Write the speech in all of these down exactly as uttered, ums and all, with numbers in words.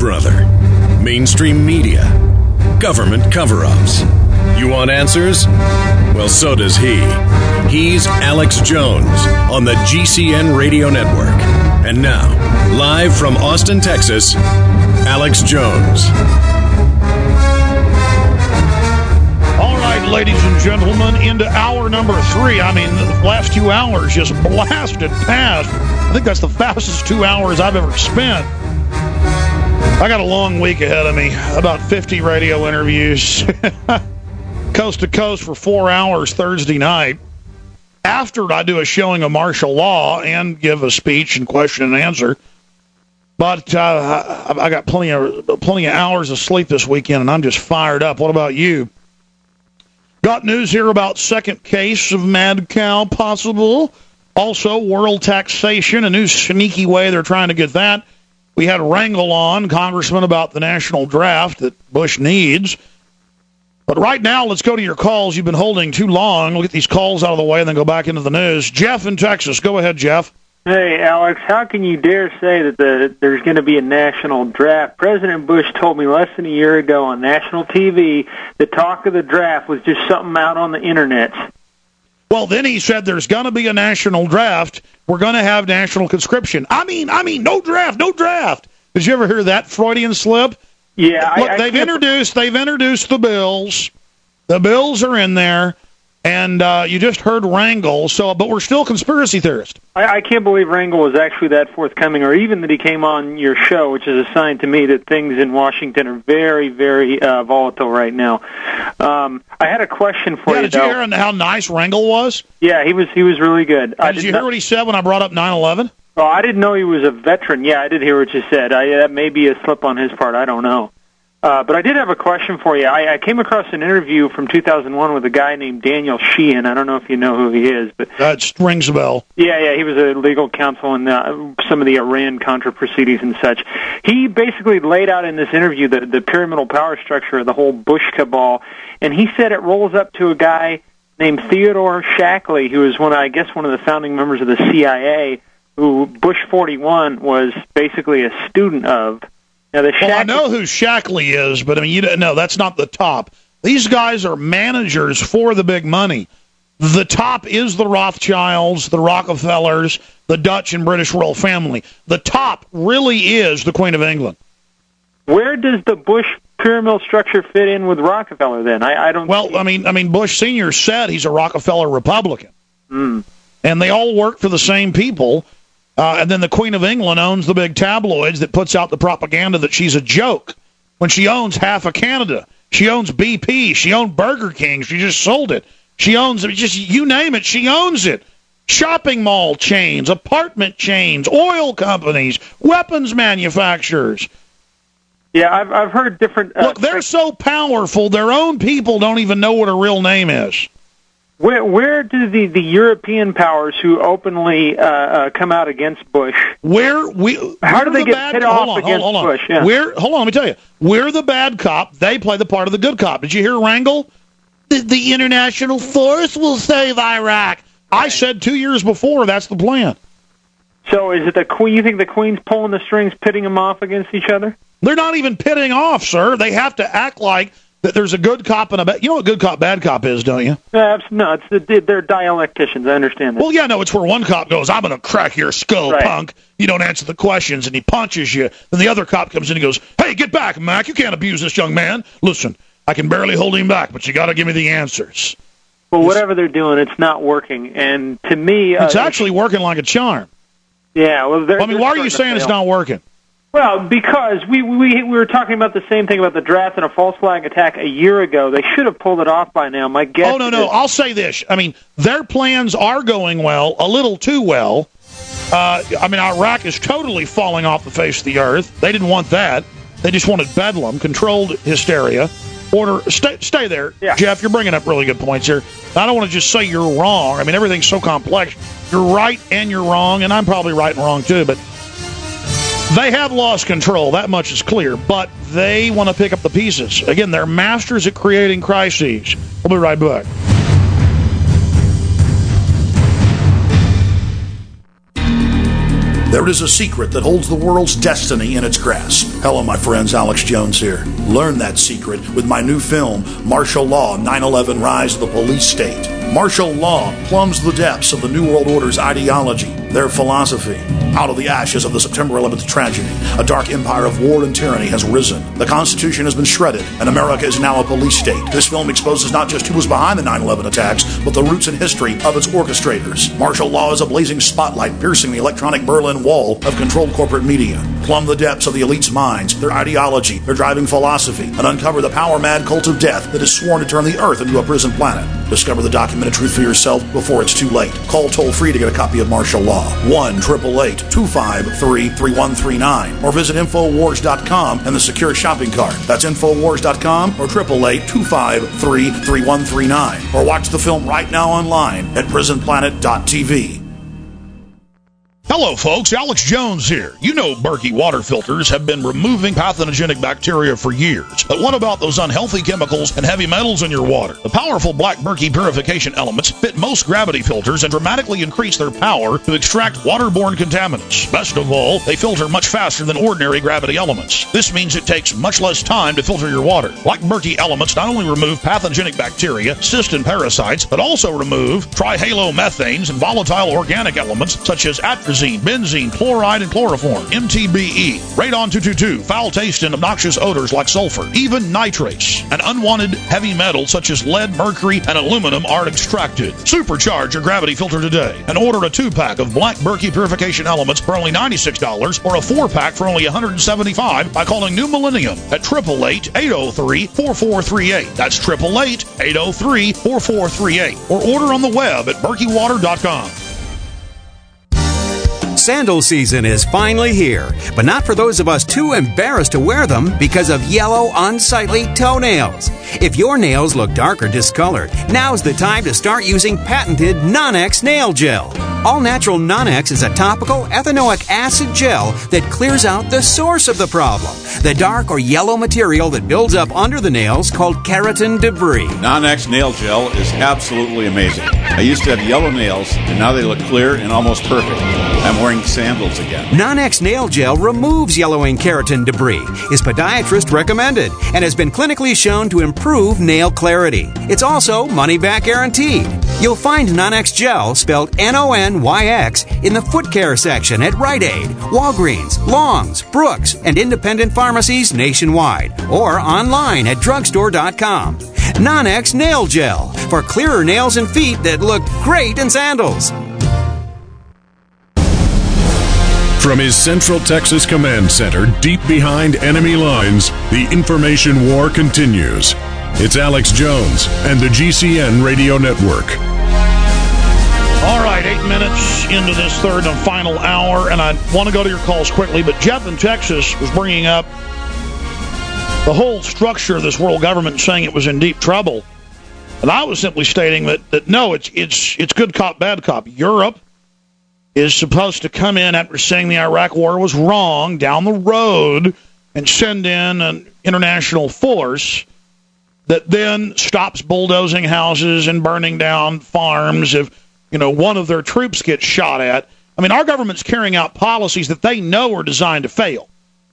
Brother. Mainstream media. Government cover-ups. You want answers? Well, so does he. He's Alex Jones on the G C N Radio Network. And now, live from Austin, Texas, Alex Jones. All right, ladies and gentlemen, into hour number three. I mean, the last two hours just blasted past. I think that's the fastest two hours I've ever spent. I got a long week ahead of me, about fifty radio interviews, coast to coast for four hours Thursday night. After I do a showing of martial law and give a speech and question and answer. But uh, I got plenty of plenty of hours of sleep this weekend, and I'm just fired up. What about you? Got news here about second case of mad cow possible. Also, world taxation, a new sneaky way they're trying to get that. We had Rangel on, Congressman, about the national draft that Bush needs. But right now, let's go to your calls. You've been holding too long. We'll get these calls out of the way and then go back into the news. Jeff in Texas. Go ahead, Jeff. Hey, Alex, how can you dare say that the, there's going to be a national draft? President Bush told me less than a year ago on national T V the talk of the draft was just something out on the internet. Well, then he said there's going to be a national draft. We're going to have national conscription. I mean, I mean, no draft, no draft. Did you ever hear that Freudian slip? Yeah. Look, I, I they've introduced they've introduced the bills. The bills are in there, and uh, you just heard Rangel. So, but we're still conspiracy theorists. I, I can't believe Rangel was actually that forthcoming, or even that he came on your show, which is a sign to me that things in Washington are very, very uh, volatile right now. Um, I had a question for yeah, you. Did you though. hear how nice Rangel was? Yeah, he was. He was really good. I did you did hear not, what he said when I brought up nine eleven? Oh, I didn't know he was a veteran. Yeah, I did hear what you said. I, that may be a slip on his part. I don't know. Uh, but I did have a question for you. I, I came across an interview from two thousand one with a guy named Daniel Sheehan. I don't know if you know who he is, but that rings a bell. Yeah, yeah, he was a legal counsel in uh, some of the Iran-Contra proceedings and such. He basically laid out in this interview the, the pyramidal power structure of the whole Bush cabal, and he said it rolls up to a guy named Theodore Shackley, who is one, I guess, one of the founding members of the C I A, who Bush forty-one was basically a student of. Now, the well, I know who Shackley is, but I mean, you don't know, that's not the top. These guys are managers for the big money. The top is the Rothschilds, the Rockefellers, the Dutch and British royal family. The top really is the Queen of England. Where does the Bush pyramidal structure fit in with Rockefeller then? I, I don't. Well, see. I mean, I mean, Bush Senior said he's a Rockefeller Republican, mm. and they all work for the same people. Uh, and then the Queen of England owns the big tabloids that puts out the propaganda that she's a joke when she owns half of Canada. She owns B P. She owned Burger King. She just sold it. She owns it. Just you name it, she owns it. Shopping mall chains, apartment chains, oil companies, weapons manufacturers. Yeah, I've I've heard different. Uh, Look, they're so powerful, their own people don't even know what a real name is. Where where do the, the European powers who openly uh, uh, come out against Bush? Where we how do they the get bad, hit hold off on, against hold on. Bush? Yeah. We're hold on, let me tell you. We're the bad cop. They play the part of the good cop. Did you hear Rangel? The, the international force will save Iraq. Right. I said two years before that's the plan. So is it the Queen? You think the Queen's pulling the strings, pitting them off against each other? They're not even pitting off, sir. They have to act like that there's a good cop and a bad. You know what good cop, bad cop is, don't you? Uh, no, it's the, they're dialecticians. I understand that. Well, yeah, no, it's where one cop goes, I'm going to crack your skull, right. punk. You don't answer the questions, and he punches you. Then the other cop comes in and goes, hey, get back, Mac. You can't abuse this young man. Listen, I can barely hold him back, but you got to give me the answers. Well, whatever they're doing, it's not working. And to me... It's uh, actually working like a charm. Yeah, well, they're, I mean, why are you saying it's not working? Well, because we, we we were talking about the same thing about the draft and a false flag attack a year ago. They should have pulled it off by now. My guess. Oh no, no. Is, I'll say this. I mean, their plans are going well, a little too well. Uh, I mean, Iraq is totally falling off the face of the earth. They didn't want that. They just wanted bedlam, controlled hysteria. Order. Stay, stay there, yeah. Jeff. You're bringing up really good points here. I don't want to just say you're wrong. I mean, everything's so complex. You're right and you're wrong, and I'm probably right and wrong too. But they have lost control. That much is clear. But they want to pick up the pieces. Again, they're masters at creating crises. We'll be right back. There is a secret that holds the world's destiny in its grasp. Hello, my friends. Alex Jones here. Learn that secret with my new film, Martial Law, nine eleven Rise of the Police State. Martial law plumbs the depths of the New World Order's ideology, their philosophy. Out of the ashes of the September eleventh tragedy, a dark empire of war and tyranny has risen. The Constitution has been shredded, and America is now a police state. This film exposes not just who was behind the nine eleven attacks, but the roots and history of its orchestrators. Martial law is a blazing spotlight piercing the electronic Berlin Wall of controlled corporate media. Plumb the depths of the elite's minds, their ideology, their driving philosophy, and uncover the power-mad cult of death that is sworn to turn the Earth into a prison planet. Discover the documented truth for yourself before it's too late. Call toll-free to get a copy of Martial Law. one eight eight eight, two five three, three one three nine. Or visit Infowars dot com and the secure shopping cart. That's Infowars dot com or eight eight eight, two five three, three one three nine. Or watch the film right now online at prison planet dot t v. Hello, folks. Alex Jones here. You know Berkey water filters have been removing pathogenic bacteria for years. But what about those unhealthy chemicals and heavy metals in your water? The powerful Black Berkey purification elements fit most gravity filters and dramatically increase their power to extract waterborne contaminants. Best of all, they filter much faster than ordinary gravity elements. This means it takes much less time to filter your water. Black Berkey elements not only remove pathogenic bacteria, cysts, and parasites, but also remove trihalomethanes and volatile organic elements such as atrazine, benzene, chloride, and chloroform, M T B E, radon two twenty-two, foul taste and obnoxious odors like sulfur, even nitrates, and unwanted heavy metals such as lead, mercury, and aluminum are extracted. Supercharge your gravity filter today and order a two-pack of Black Berkey purification elements for only ninety-six dollars or a four-pack for only one hundred seventy-five dollars by calling New Millennium at eight eight eight, eight oh three, four four three eight. That's eight eight eight, eight oh three, four four three eight. Or order on the web at berkey water dot com. Sandal season is finally here, but not for those of us too embarrassed to wear them because of yellow, unsightly toenails. If your nails look dark or discolored, now's the time to start using patented Non-X Nail Gel. All Natural Non-X is a topical ethanoic acid gel that clears out the source of the problem, the dark or yellow material that builds up under the nails called keratin debris. Non-X Nail Gel is absolutely amazing. I used to have yellow nails, and now they look clear and almost perfect. I'm wearing sandals again. Non-X Nail Gel removes yellowing keratin debris, is podiatrist recommended, and has been clinically shown to improve nail clarity. It's also money-back guaranteed. You'll find Non-X Gel, spelled N O N Y X, in the foot care section at Rite Aid, Walgreens, Long's, Brooks, and independent pharmacies nationwide, or online at drugstore dot com. Non-X Nail Gel, for clearer nails and feet that look great in sandals. From his Central Texas Command Center, deep behind enemy lines, the information war continues. It's Alex Jones and the G C N Radio Network. All right, eight minutes into this third and final hour, and I want to go to your calls quickly, but Jeff in Texas was bringing up the whole structure of this world government, saying it was in deep trouble. And I was simply stating that, that no, it's it's it's good cop, bad cop. Europe is supposed to come in after saying the Iraq war was wrong down the road and send in an international force that then stops bulldozing houses and burning down farms if, you know, one of their troops gets shot at. I mean, our government's carrying out policies that they know are designed to fail.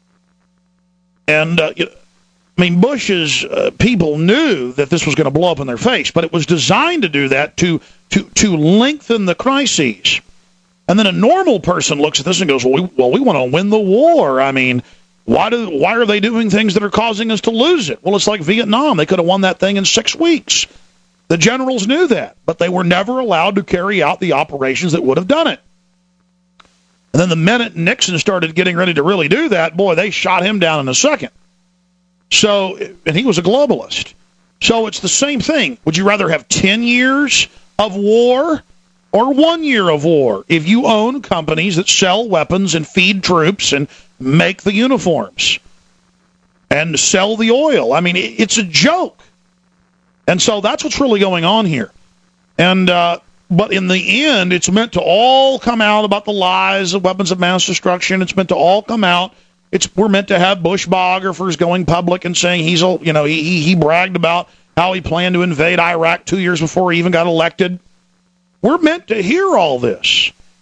And, uh, you know, I mean, Bush's uh, people knew that this was going to blow up in their face, but it was designed to do that to to to lengthen the crises. And then a normal person looks at this and goes, well, we, well, we want to win the war. I mean, why do why are they doing things that are causing us to lose it? Well, it's like Vietnam. They could have won that thing in six weeks. The generals knew that, but they were never allowed to carry out the operations that would have done it. And then the minute Nixon started getting ready to really do that, boy, they shot him down in a second. So, and he was a globalist. So it's the same thing. Would you rather have ten years of war or one year of war if you own companies that sell weapons and feed troops and make the uniforms and sell the oil? I mean, it's a joke. And so that's what's really going on here. And uh, but in the end, it's meant to all come out about the lies of weapons of mass destruction. It's meant to all come out. It's we're meant to have Bush biographers going public and saying he's a, you know, he he bragged about how he planned to invade Iraq two years before he even got elected. We're meant to hear all this.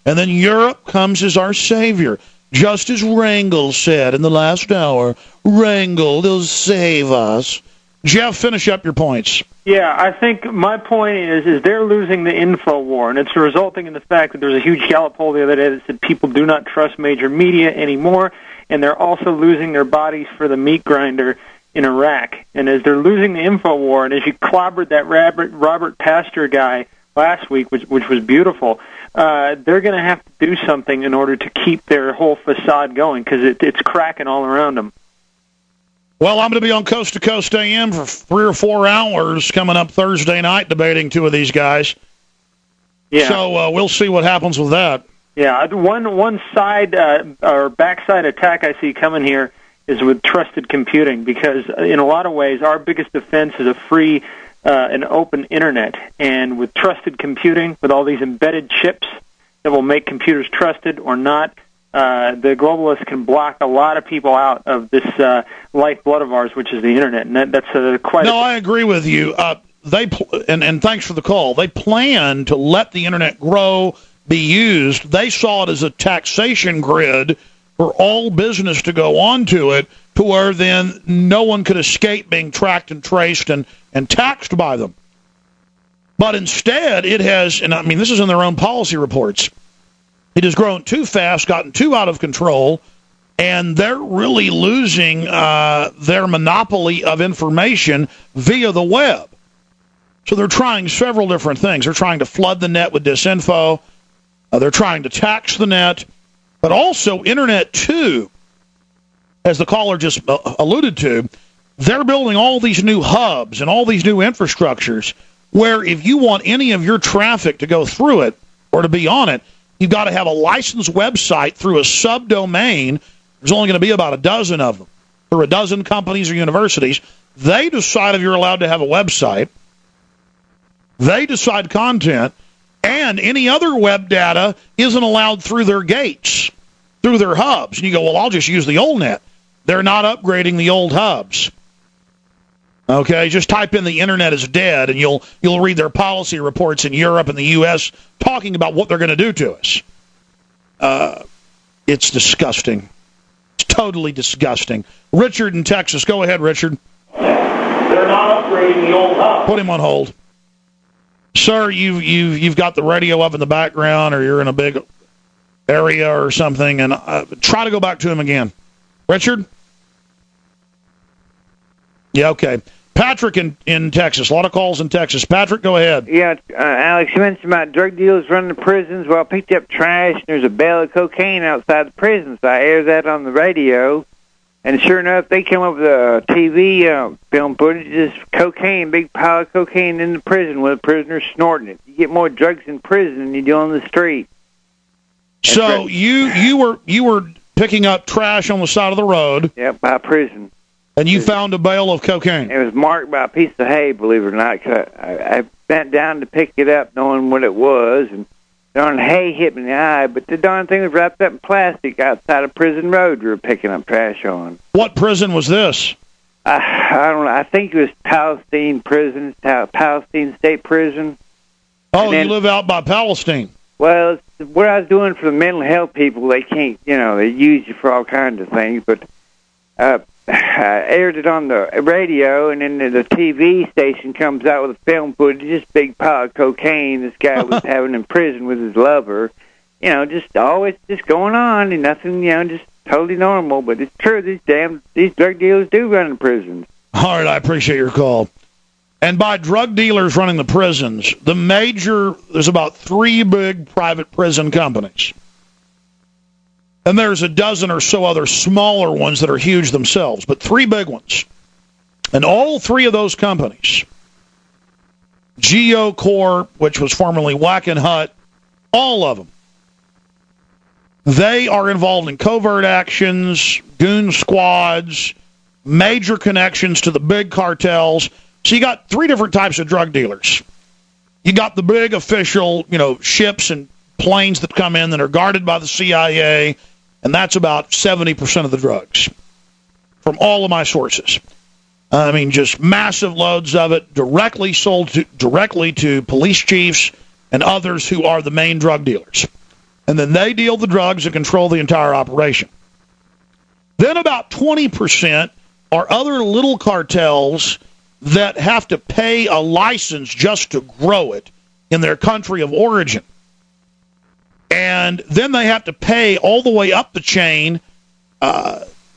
And then Europe comes as our savior. Just as Wrangel said in the last hour, Wrangel, they'll save us. Jeff, finish up your points. Yeah, I think my point is is they're losing the info war, and it's resulting in the fact that there was a huge Gallup poll the other day that said people do not trust major media anymore, and they're also losing their bodies for the meat grinder in Iraq. And as they're losing the info war, and as you clobbered that Robert, Robert Pastor guy last week, which, which was beautiful, uh, they're going to have to do something in order to keep their whole facade going, because it, it's cracking all around them. Well, I'm going to be on Coast to Coast A M for three or four hours coming up Thursday night debating two of these guys. Yeah. So uh, we'll see what happens with that. Yeah, one one side uh, or backside attack I see coming here is with trusted computing, because in a lot of ways our biggest defense is a free uh, and open internet. And with trusted computing, with all these embedded chips that will make computers trusted or not, Uh, the globalists can block a lot of people out of this uh, lifeblood of ours, which is the internet, and that, that's uh, quite. No, a- I agree with you. Uh, they pl- and and thanks for the call. They plan to let the internet grow, be used. They saw it as a taxation grid for all business to go onto it, to where then no one could escape being tracked and traced and and taxed by them. But instead, it has, and I mean, this is in their own policy reports. It has grown too fast, gotten too out of control, and they're really losing uh, their monopoly of information via the web. So they're trying several different things. They're trying to flood the net with disinfo. Uh, they're trying to tax the net. But also Internet two, as the caller just uh, alluded to, they're building all these new hubs and all these new infrastructures where if you want any of your traffic to go through it or to be on it, you've got to have a licensed website through a subdomain. There's only going to be about a dozen of them through a dozen companies or universities. They decide if you're allowed to have a website. They decide content, and any other web data isn't allowed through their gates, through their hubs. And you go, well, I'll just use the old net. They're not upgrading the old hubs. Okay, just type in the internet is dead, and you'll you'll read their policy reports in Europe and the U S talking about what they're going to do to us. Uh, it's disgusting. It's totally disgusting. Richard in Texas, go ahead, Richard. They're not upgrading the old hub. Put him on hold. Sir, you, you, you've got the radio up in the background, or you're in a big area or something, and uh, try to go back to him again. Richard? Yeah, okay. Patrick in, in Texas. A lot of calls in Texas. Patrick, go ahead. Yeah, uh, Alex, you mentioned about drug dealers running the prisons. Well, I picked up trash, and there's a bale of cocaine outside the prison, so I aired that on the radio. And sure enough, they came up with a T V uh, film footage, just cocaine, big pile of cocaine in the prison with a prisoner snorting it. You get more drugs in prison than you do on the street. That's so right. you you were you were picking up trash on the side of the road. Yep, by prison. And you found a bale of cocaine. It was marked by a piece of hay, believe it or not. Cause I, I bent down to pick it up knowing what it was, and darn hay hit me in the eye, but the darn thing was wrapped up in plastic outside of Prison Road we were picking up trash on. What prison was this? I, I don't know. I think it was Palestine Prison, Palestine State Prison. Oh, then, you live out by Palestine. Well, it's what I was doing for the mental health people. They can't, you know, they use you for all kinds of things, but uh, I aired it on the radio, and then the T V station comes out with a film footage, this big pile of cocaine this guy was having in prison with his lover. You know, just always just going on, and nothing, you know, just totally normal. But it's true, these damn, these drug dealers do run in prisons. All right, I appreciate your call. And by drug dealers running the prisons, the major, there's about three big private prison companies. And there's a dozen or so other smaller ones that are huge themselves, but three big ones. And all three of those companies, GeoCorp, which was formerly Wackenhut, all of them, they are involved in covert actions, goon squads, major connections to the big cartels. So you got three different types of drug dealers. You got the big official, you know, ships and planes that come in that are guarded by the C I A, and that's about seventy percent of the drugs from all of my sources. I mean, just massive loads of it directly sold to, directly to police chiefs and others who are the main drug dealers. And then they deal the drugs and control the entire operation. Then about twenty percent are other little cartels that have to pay a license just to grow it in their country of origin. And then they have to pay all the way up the chain uh,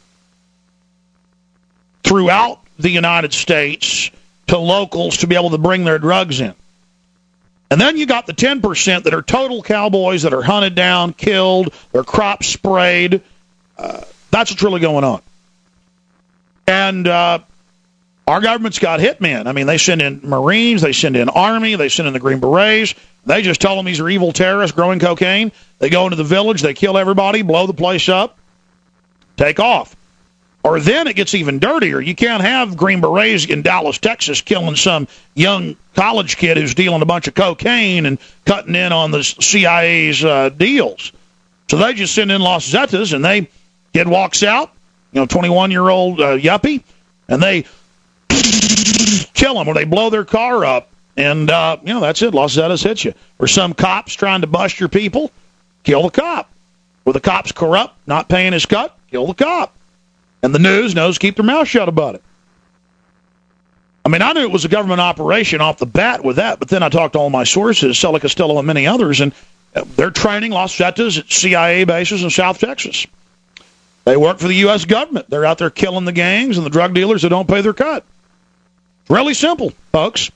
throughout the United States to locals to be able to bring their drugs in. And then you got the ten percent that are total cowboys that are hunted down, killed, their crops sprayed. Uh, that's what's really going on. And uh, our government's got hitmen. I mean, they send in Marines, they send in Army, they send in the Green Berets. They just tell them these are evil terrorists growing cocaine. They go into the village, they kill everybody, blow the place up, take off. Or then it gets even dirtier. You can't have Green Berets in Dallas, Texas, killing some young college kid who's dealing a bunch of cocaine and cutting in on the C I A's uh, deals. So they just send in Los Zetas, and they kid walks out, you know, twenty-one-year-old uh, yuppie, and they kill him or they blow their car up. And, uh, you know, that's it. Los Zetas hits you. Or some cops trying to bust your people, kill the cop. Or the cop's corrupt, not paying his cut, kill the cop. And the news knows to keep their mouth shut about it. I mean, I knew it was a government operation off the bat with that, but then I talked to all my sources, Sella Costello and many others, and they're training Los Zetas at C I A bases in South Texas. They work for the U S government. They're out there killing the gangs and the drug dealers that don't pay their cut. It's really simple, folks.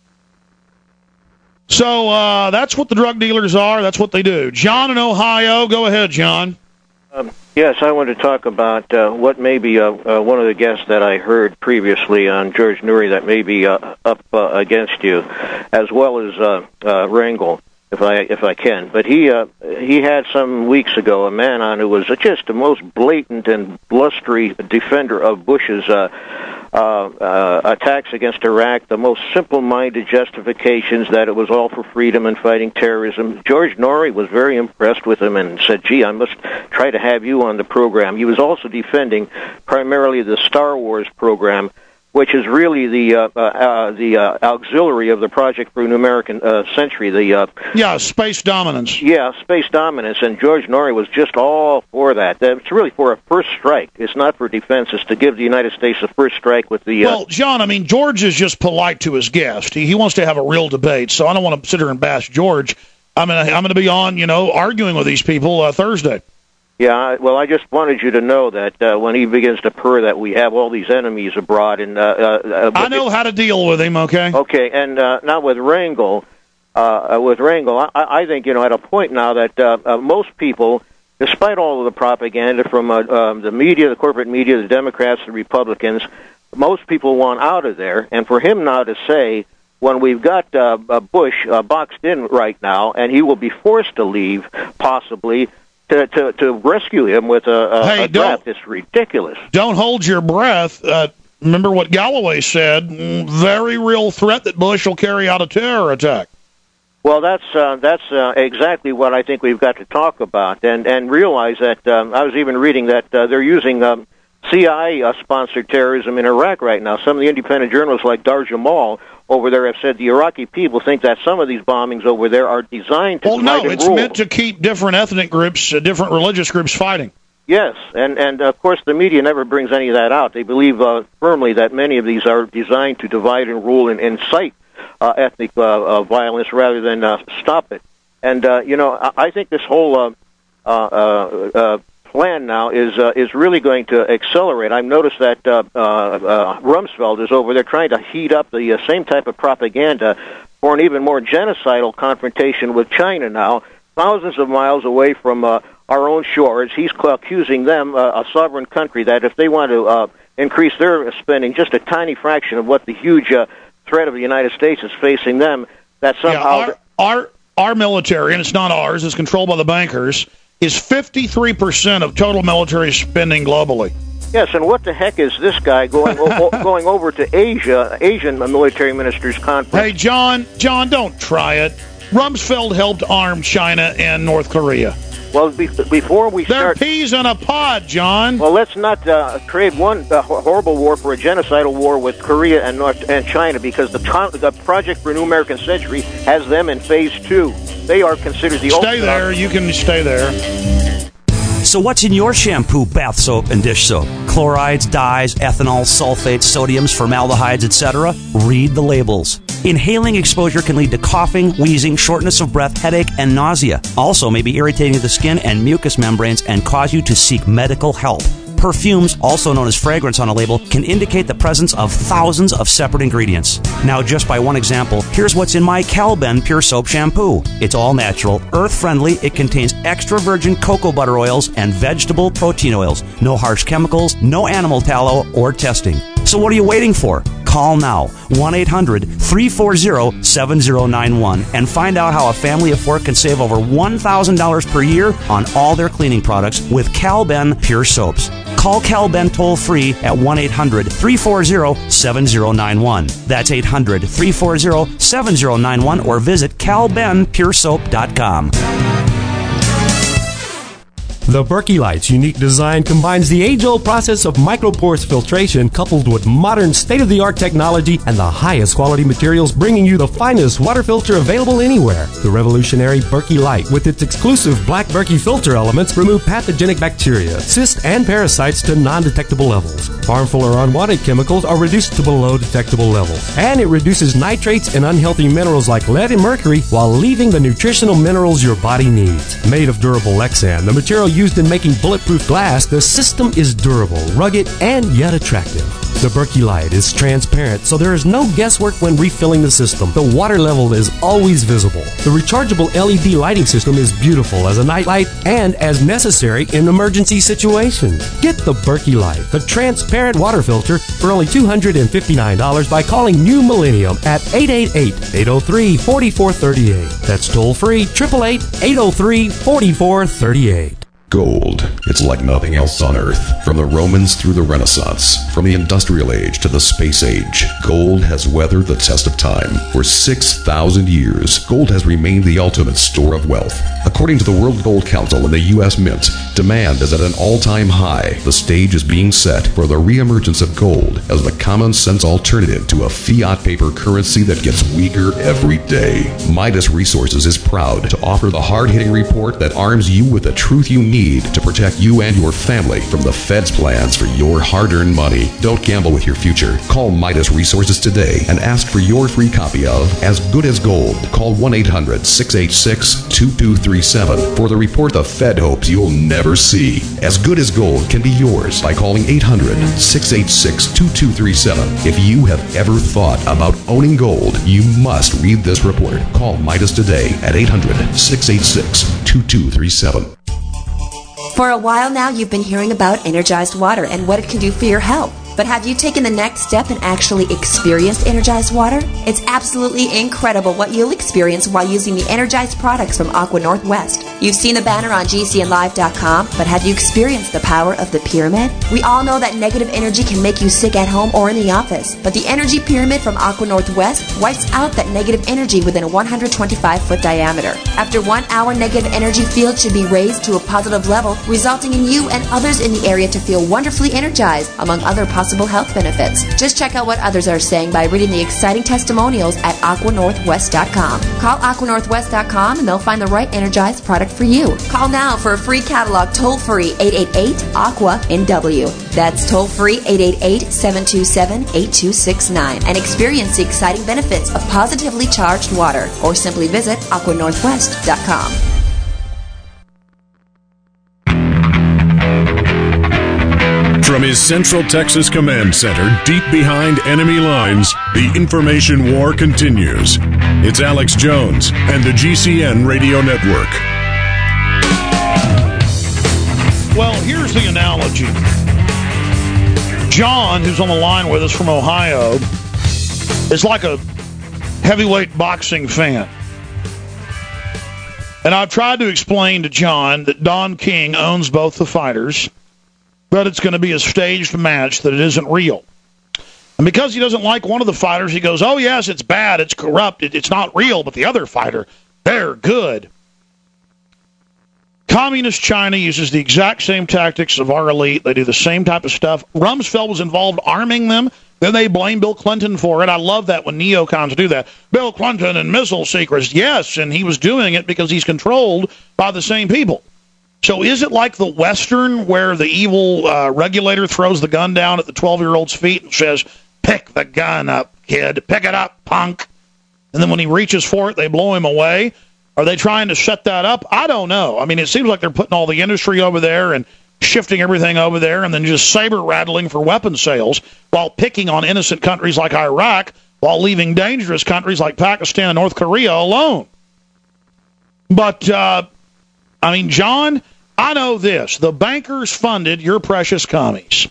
So uh, that's what the drug dealers are. That's what they do. John in Ohio. Go ahead, John. Um, yes, I want to talk about uh, what may be uh, uh, one of the guests that I heard previously on George Noory that may be uh, up uh, against you, as well as uh, uh, Rangel, if I if I can. But he uh, he had some weeks ago a man on who was just the most blatant and blustery defender of Bush's uh, uh, uh, attacks against Iraq, the most simple-minded justifications that it was all for freedom and fighting terrorism. George Noory was very impressed with him and said, gee, I must try to have you on the program. He was also defending primarily the Star Wars program, which is really the uh, uh, uh, the uh, auxiliary of the Project for a New American uh, Century. The uh, yeah, space dominance. Yeah, space dominance, and George Noory was just all for that. It's really for a first strike. It's not for defense. It's to give the United States a first strike with the... Uh, well, John, I mean, George is just polite to his guest. He, he wants to have a real debate, so I don't want to sit here and bash George. I'm going to I'm going to be on, you know, arguing with these people uh, Thursday. Yeah, well, I just wanted you to know that uh, when he begins to purr that we have all these enemies abroad. and uh, uh, I know how to deal with him, okay? Okay, and uh, now with Rangel, uh, with Rangel, I, I think, you know, at a point now that uh, uh, most people, despite all of the propaganda from uh, um, the media, the corporate media, the Democrats, the Republicans, most people want out of there. And for him now to say, when we've got uh, Bush uh, boxed in right now, and he will be forced to leave, possibly, To, to to rescue him with a, a, hey, a draft. It's ridiculous. Don't hold your breath. Uh, remember what Galloway said, very real threat that Bush will carry out a terror attack. Well, that's uh, that's uh, exactly what I think we've got to talk about, and, and realize that um, I was even reading that uh, they're using um, C I A-sponsored terrorism in Iraq right now. Some of the independent journalists like Dar Jamal over there have said the Iraqi people think that some of these bombings over there are designed to well, divide no, and it's rule. meant to keep different ethnic groups, uh, different religious groups fighting. Yes, and, and of course the media never brings any of that out. They believe uh, firmly that many of these are designed to divide and rule and incite uh, ethnic uh, uh, violence rather than uh, stop it. And, uh, you know, I, I think this whole uh, uh, uh, plan now is uh, is really going to accelerate. I've noticed that uh, uh, uh, Rumsfeld is over there trying to heat up the uh, same type of propaganda for an even more genocidal confrontation with China now, thousands of miles away from uh, our own shores. He's accusing them, uh, a sovereign country, that if they want to uh, increase their spending just a tiny fraction of what the huge uh, threat of the United States is facing them, that somehow... Yeah, our, our, our military, and it's not ours, it's controlled by the bankers, is fifty-three percent of total military spending globally. Yes, and what the heck is this guy going o- going over to Asia, Asian military ministers' conference? Hey, John, John, don't try it. Rumsfeld helped arm China and North Korea. Well, be- before we They're start... peas in a pod, John. Well, let's not uh, trade one uh, horrible war for a genocidal war with Korea and North and China, because the, con- the Project for a New American Century has them in phase two. They are considered the... Stay there. You can stay there. So what's in your shampoo, bath soap, and dish soap? Chlorides, dyes, ethanol, sulfates, sodiums, formaldehydes, et cetera? Read the labels. Inhaling exposure can lead to coughing, wheezing, shortness of breath, headache, and nausea. Also may be irritating to the skin and mucous membranes and cause you to seek medical help. Perfumes, also known as fragrance on a label, can indicate the presence of thousands of separate ingredients. Now, just by one example, here's what's in my Calben Pure Soap Shampoo. It's all natural, earth-friendly, it contains extra virgin cocoa butter oils and vegetable protein oils. No harsh chemicals, no animal tallow or testing. So what are you waiting for? Call now, one eight hundred three four zero seven zero nine one, and find out how a family of four can save over one thousand dollars per year on all their cleaning products with Calben Pure Soaps. Call Calben toll-free at one eight hundred three four zero seven zero nine one. That's eight hundred three four zero seven zero nine one, or visit cal ben pure soap dot com. The Berkey Light's unique design combines the age-old process of micropores filtration coupled with modern state-of-the-art technology and the highest quality materials, bringing you the finest water filter available anywhere. The revolutionary Berkey Light, with its exclusive black Berkey filter elements, remove pathogenic bacteria, cysts, and parasites to non-detectable levels. Harmful or unwanted chemicals are reduced to below detectable levels. And it reduces nitrates and unhealthy minerals like lead and mercury while leaving the nutritional minerals your body needs. Made of durable Lexan, the material used in making bulletproof glass, the system is durable, rugged, and yet attractive. The Berkey Light is transparent, so there is no guesswork when refilling the system. The water level is always visible. The rechargeable L E D lighting system is beautiful as a nightlight and as necessary in emergency situations. Get the Berkey Light, the transparent water filter, for only two hundred fifty-nine dollars by calling New Millennium at eight eight eight, eight oh three, four four three eight. That's toll-free, eight eight eight, eight oh three, four four three eight. Gold. It's like nothing else on Earth. From the Romans through the Renaissance, from the Industrial Age to the Space Age, gold has weathered the test of time. For six thousand years, gold has remained the ultimate store of wealth. According to the World Gold Council and the U S Mint, demand is at an all-time high. The stage is being set for the reemergence of gold as the common-sense alternative to a fiat paper currency that gets weaker every day. Midas Resources is proud to offer the hard-hitting report that arms you with the truth you need to protect you and your family from the Fed's plans for your hard-earned money. Don't gamble with your future. Call Midas Resources today and ask for your free copy of As Good as Gold. Call one eight hundred six eight six two two three seven for the report the Fed hopes you'll never see. As Good as Gold can be yours by calling eight hundred six eight six two two three seven. If you have ever thought about owning gold, you must read this report. Call Midas today at eight hundred six eight six two two three seven. For a while now, you've been hearing about Energized Water and what it can do for your health. But have you taken the next step and actually experienced Energized Water? It's absolutely incredible what you'll experience while using the Energized products from Aqua Northwest. You've seen the banner on G C N live dot com, but have you experienced the power of the pyramid? We all know that negative energy can make you sick at home or in the office, but the Energy Pyramid from Aqua Northwest wipes out that negative energy within a one hundred twenty-five foot diameter. After one hour, negative energy field should be raised to a positive level, resulting in you and others in the area to feel wonderfully energized, among other possible health benefits. Just check out what others are saying by reading the exciting testimonials at aqua northwest dot com. Call aqua northwest dot com and they'll find the right Energized product for you. Call now for a free catalog toll-free eight eight eight aqua N W. That's toll-free eight eight eight, seven two seven, eight two six nine and experience the exciting benefits of positively charged water, or simply visit aqua northwest dot com. From his Central Texas Command Center, deep behind enemy lines, the information war continues. It's Alex Jones and the G C N Radio Network. Well, here's the analogy. John, who's on the line with us from Ohio, is like a heavyweight boxing fan. And I've tried to explain to John that Don King owns both the fighters, but it's going to be a staged match, that it isn't real. And because he doesn't like one of the fighters, he goes, oh, yes, it's bad, it's corrupt, it, it's not real, but the other fighter, they're good. Communist China uses the exact same tactics of our elite. They do the same type of stuff. Rumsfeld was involved arming them. Then they blame Bill Clinton for it. I love that when neocons do that. Bill Clinton and missile secrets. Yes, and he was doing it because he's controlled by the same people. So is it like the Western where the evil uh, regulator throws the gun down at the twelve-year-old's feet and says, pick the gun up, kid. Pick it up, punk. And then when he reaches for it, they blow him away? Are they trying to set that up? I don't know. I mean, it seems like they're putting all the industry over there and shifting everything over there and then just saber-rattling for weapon sales while picking on innocent countries like Iraq while leaving dangerous countries like Pakistan and North Korea alone. But, uh, I mean, John, I know this. The bankers funded your precious commies.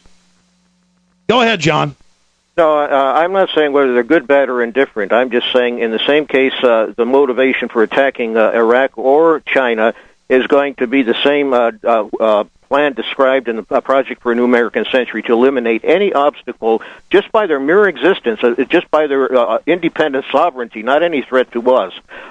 Go ahead, John. No, uh, I'm not saying whether they're good, bad, or indifferent. I'm just saying in the same case, uh, the motivation for attacking uh, Iraq or China is going to be the same uh, uh, uh, plan described in the uh, Project for a New American Century to eliminate any obstacle just by their mere existence, uh, just by their uh, independent sovereignty, not any threat to us,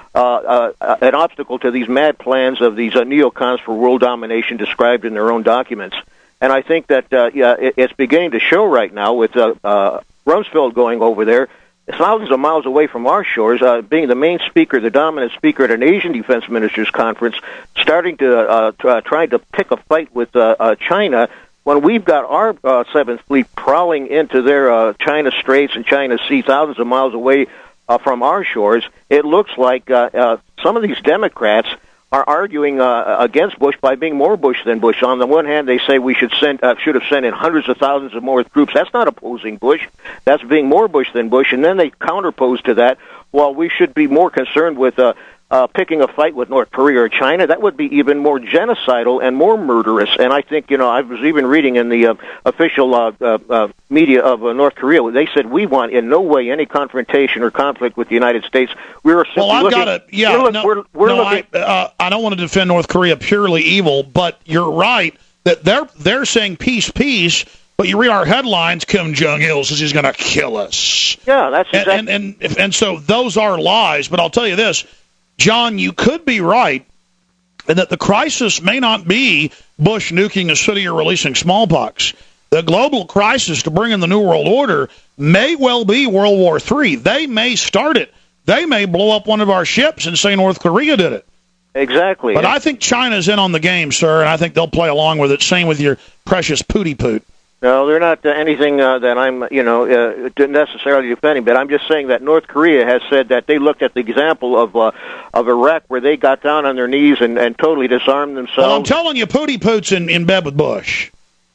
uh, uh, an obstacle to these mad plans of these uh, neocons for world domination described in their own documents. And I think that uh, yeah, it, it's beginning to show right now with uh, uh, Rumsfeld going over there, thousands of miles away from our shores, uh, being the main speaker, the dominant speaker at an Asian defense ministers conference, starting to uh, uh, trying to pick a fight with uh, uh, China when we've got our uh, Seventh Fleet prowling into their uh, China Straits and China Sea, thousands of miles away uh, from our shores. It looks like uh, uh, some of these Democrats are arguing uh, against Bush by being more Bush than Bush. On the one hand, they say we should send uh, should have sent in hundreds of thousands of more troops. That's not opposing Bush. That's being more Bush than Bush. And then they counterpose to that, well, we should be more concerned with uh, uh, picking a fight with North Korea or China. That would be even more genocidal and more murderous. And I think, you know, I was even reading in the uh, official uh, uh, uh, media of uh, North Korea, they said we want in no way any confrontation or conflict with the United States. We were simply well, I've looking, got to, yeah, we're, no, we're, we're no looking, I, uh, I don't want to defend North Korea purely evil, but you're right that they're they're saying peace, peace. But you read our headlines, Kim Jong-il says he's going to kill us. Yeah, that's exactly. And, and, and, and so those are lies. But I'll tell you this, John, you could be right in that the crisis may not be Bush nuking a city or releasing smallpox. The global crisis to bring in the New World Order may well be World War Three. They may start it. They may blow up one of our ships and say North Korea did it. Exactly. But I think China's in on the game, sir, and I think they'll play along with it. Same with your precious pooty poot. No, they're not uh, anything uh, that I'm, you know, uh, necessarily defending. But I'm just saying that North Korea has said that they looked at the example of uh, of Iraq, where they got down on their knees and, and totally disarmed themselves. Well, I'm telling you, Pooty Poot's in, in bed with Bush.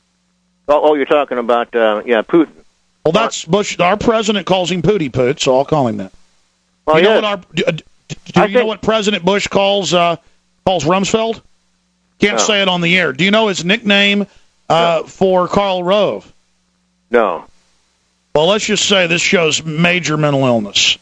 Oh, oh you're talking about, uh, yeah, Putin. Well, that's Bush. Our president calls him Pooty Poot, so I'll call him that. Well, you yeah. know what our do, do you think, know what President Bush calls uh, calls Rumsfeld? Can't no. say it on the air. Do you know his nickname uh, no. for Karl Rove? No. Well, let's just say this shows major mental illness.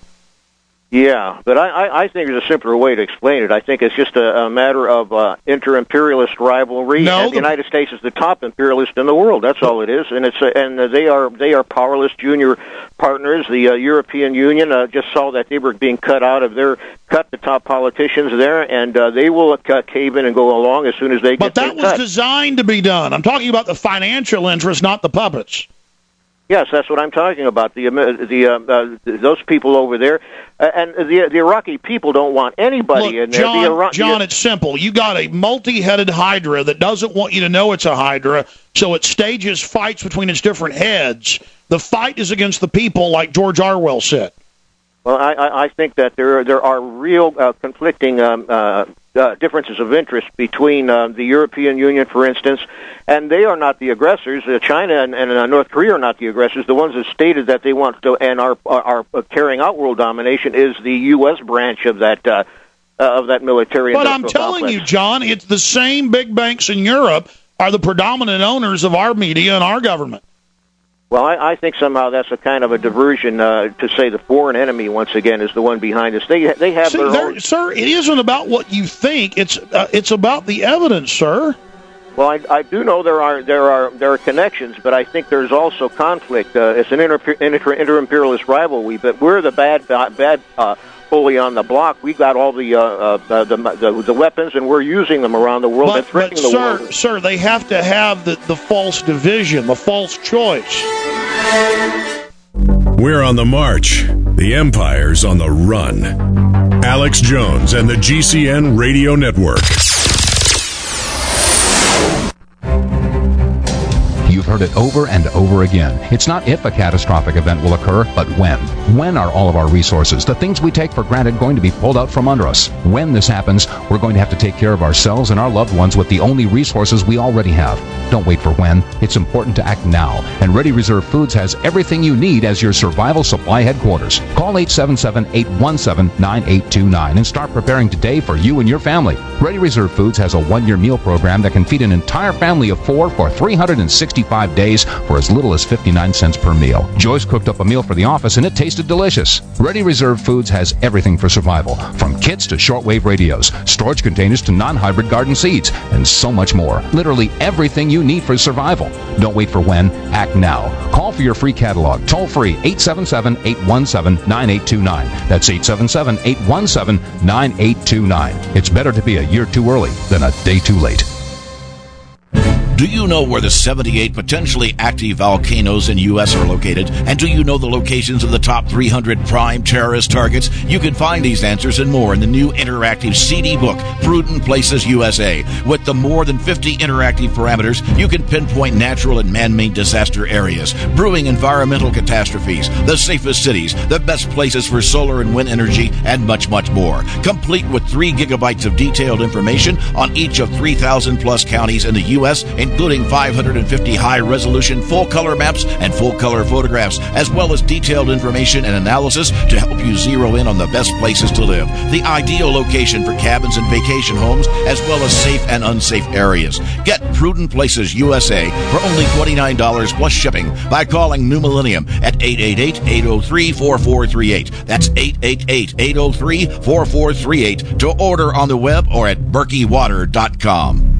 Yeah, but I, I, I think there's a simpler way to explain it. I think it's just a, a matter of uh, inter-imperialist rivalry. No, and the, the United States is the top imperialist in the world. That's all it is, and it's uh, and uh, they are they are powerless junior partners. The uh, European Union uh, just saw that they were being cut out of their cut the top politicians there, and uh, they will uh, cave in and go along as soon as they but get. But that was cut. designed to be done. I'm talking about the financial interest, not the puppets. Yes, that's what I'm talking about. The the uh, uh, those people over there, uh, and the the Iraqi people don't want anybody Look, in there. John, the Ira- John, the, it's simple. You got a multi-headed hydra that doesn't want you to know it's a hydra, so it stages fights between its different heads. The fight is against the people, like George Orwell said. Well, I, I think that there there are real uh, conflicting um, uh, uh, differences of interest between uh, the European Union, for instance, and they are not the aggressors. Uh, China and, and uh, North Korea are not the aggressors. The ones that stated that they want to and are are, are carrying out world domination is the U S branch of that uh, uh, of that military. But I'm telling complex. you, John, it's the same big banks in Europe are the predominant owners of our media and our government. Well, I, I think somehow that's a kind of a diversion uh, to say the foreign enemy once again is the one behind us. They they have See, their own... Sir, it isn't about what you think. It's uh, it's about the evidence, sir. Well, I, I do know there are there are there are connections, but I think there's also conflict. Uh, it's an inter, inter, inter-imperialist rivalry, but we're the bad bad uh, fully on the block. We got all the uh, uh, the, the the weapons, and we're using them around the world. But, and threatening but the sir, world. sir, they have to have the, the false division, the false choice. We're on the march. The Empire's on the run. Alex Jones and the G C N Radio Network. You've heard it over and over again. It's not if a catastrophic event will occur, but when. When are all of our resources, the things we take for granted, going to be pulled out from under us? When this happens, we're going to have to take care of ourselves and our loved ones with the only resources we already have. Don't wait for when. It's important to act now. And Ready Reserve Foods has everything you need as your survival supply headquarters. Call eight seven seven, eight one seven, nine eight two nine and start preparing today for you and your family. Ready Reserve Foods has a one-year meal program that can feed an entire family of four for three hundred sixty-five days for as little as fifty-nine cents per meal. Joyce cooked up a meal for the office and it tasted delicious. Ready Reserve Foods has everything for survival, from kits to shortwave radios, storage containers to non-hybrid garden seeds, and so much more. Literally everything you need for survival. Don't wait for when, act now. Call for your free catalog, toll free, eight seven seven, eight one seven, nine eight two nine. That's eight seven seven, eight one seven, nine eight two nine. It's better to be a year too early than a day too late. Do you know where the seventy-eight potentially active volcanoes in the U S are located? And do you know the locations of the top three hundred prime terrorist targets? You can find these answers and more in the new interactive C D book, Prudent Places U S A. With the more than fifty interactive parameters, you can pinpoint natural and man-made disaster areas, brewing environmental catastrophes, the safest cities, the best places for solar and wind energy, and much, much more. Complete with three gigabytes of detailed information on each of three thousand plus counties in the U S, including five hundred fifty high-resolution full-color maps and full-color photographs, as well as detailed information and analysis to help you zero in on the best places to live, the ideal location for cabins and vacation homes, as well as safe and unsafe areas. Get Prudent Places U S A for only twenty-nine dollars plus shipping by calling New Millennium at eight eight eight, eight oh three, four four three eight. That's eight eight eight, eight oh three, four four three eight to order on the web or at berkey water dot com.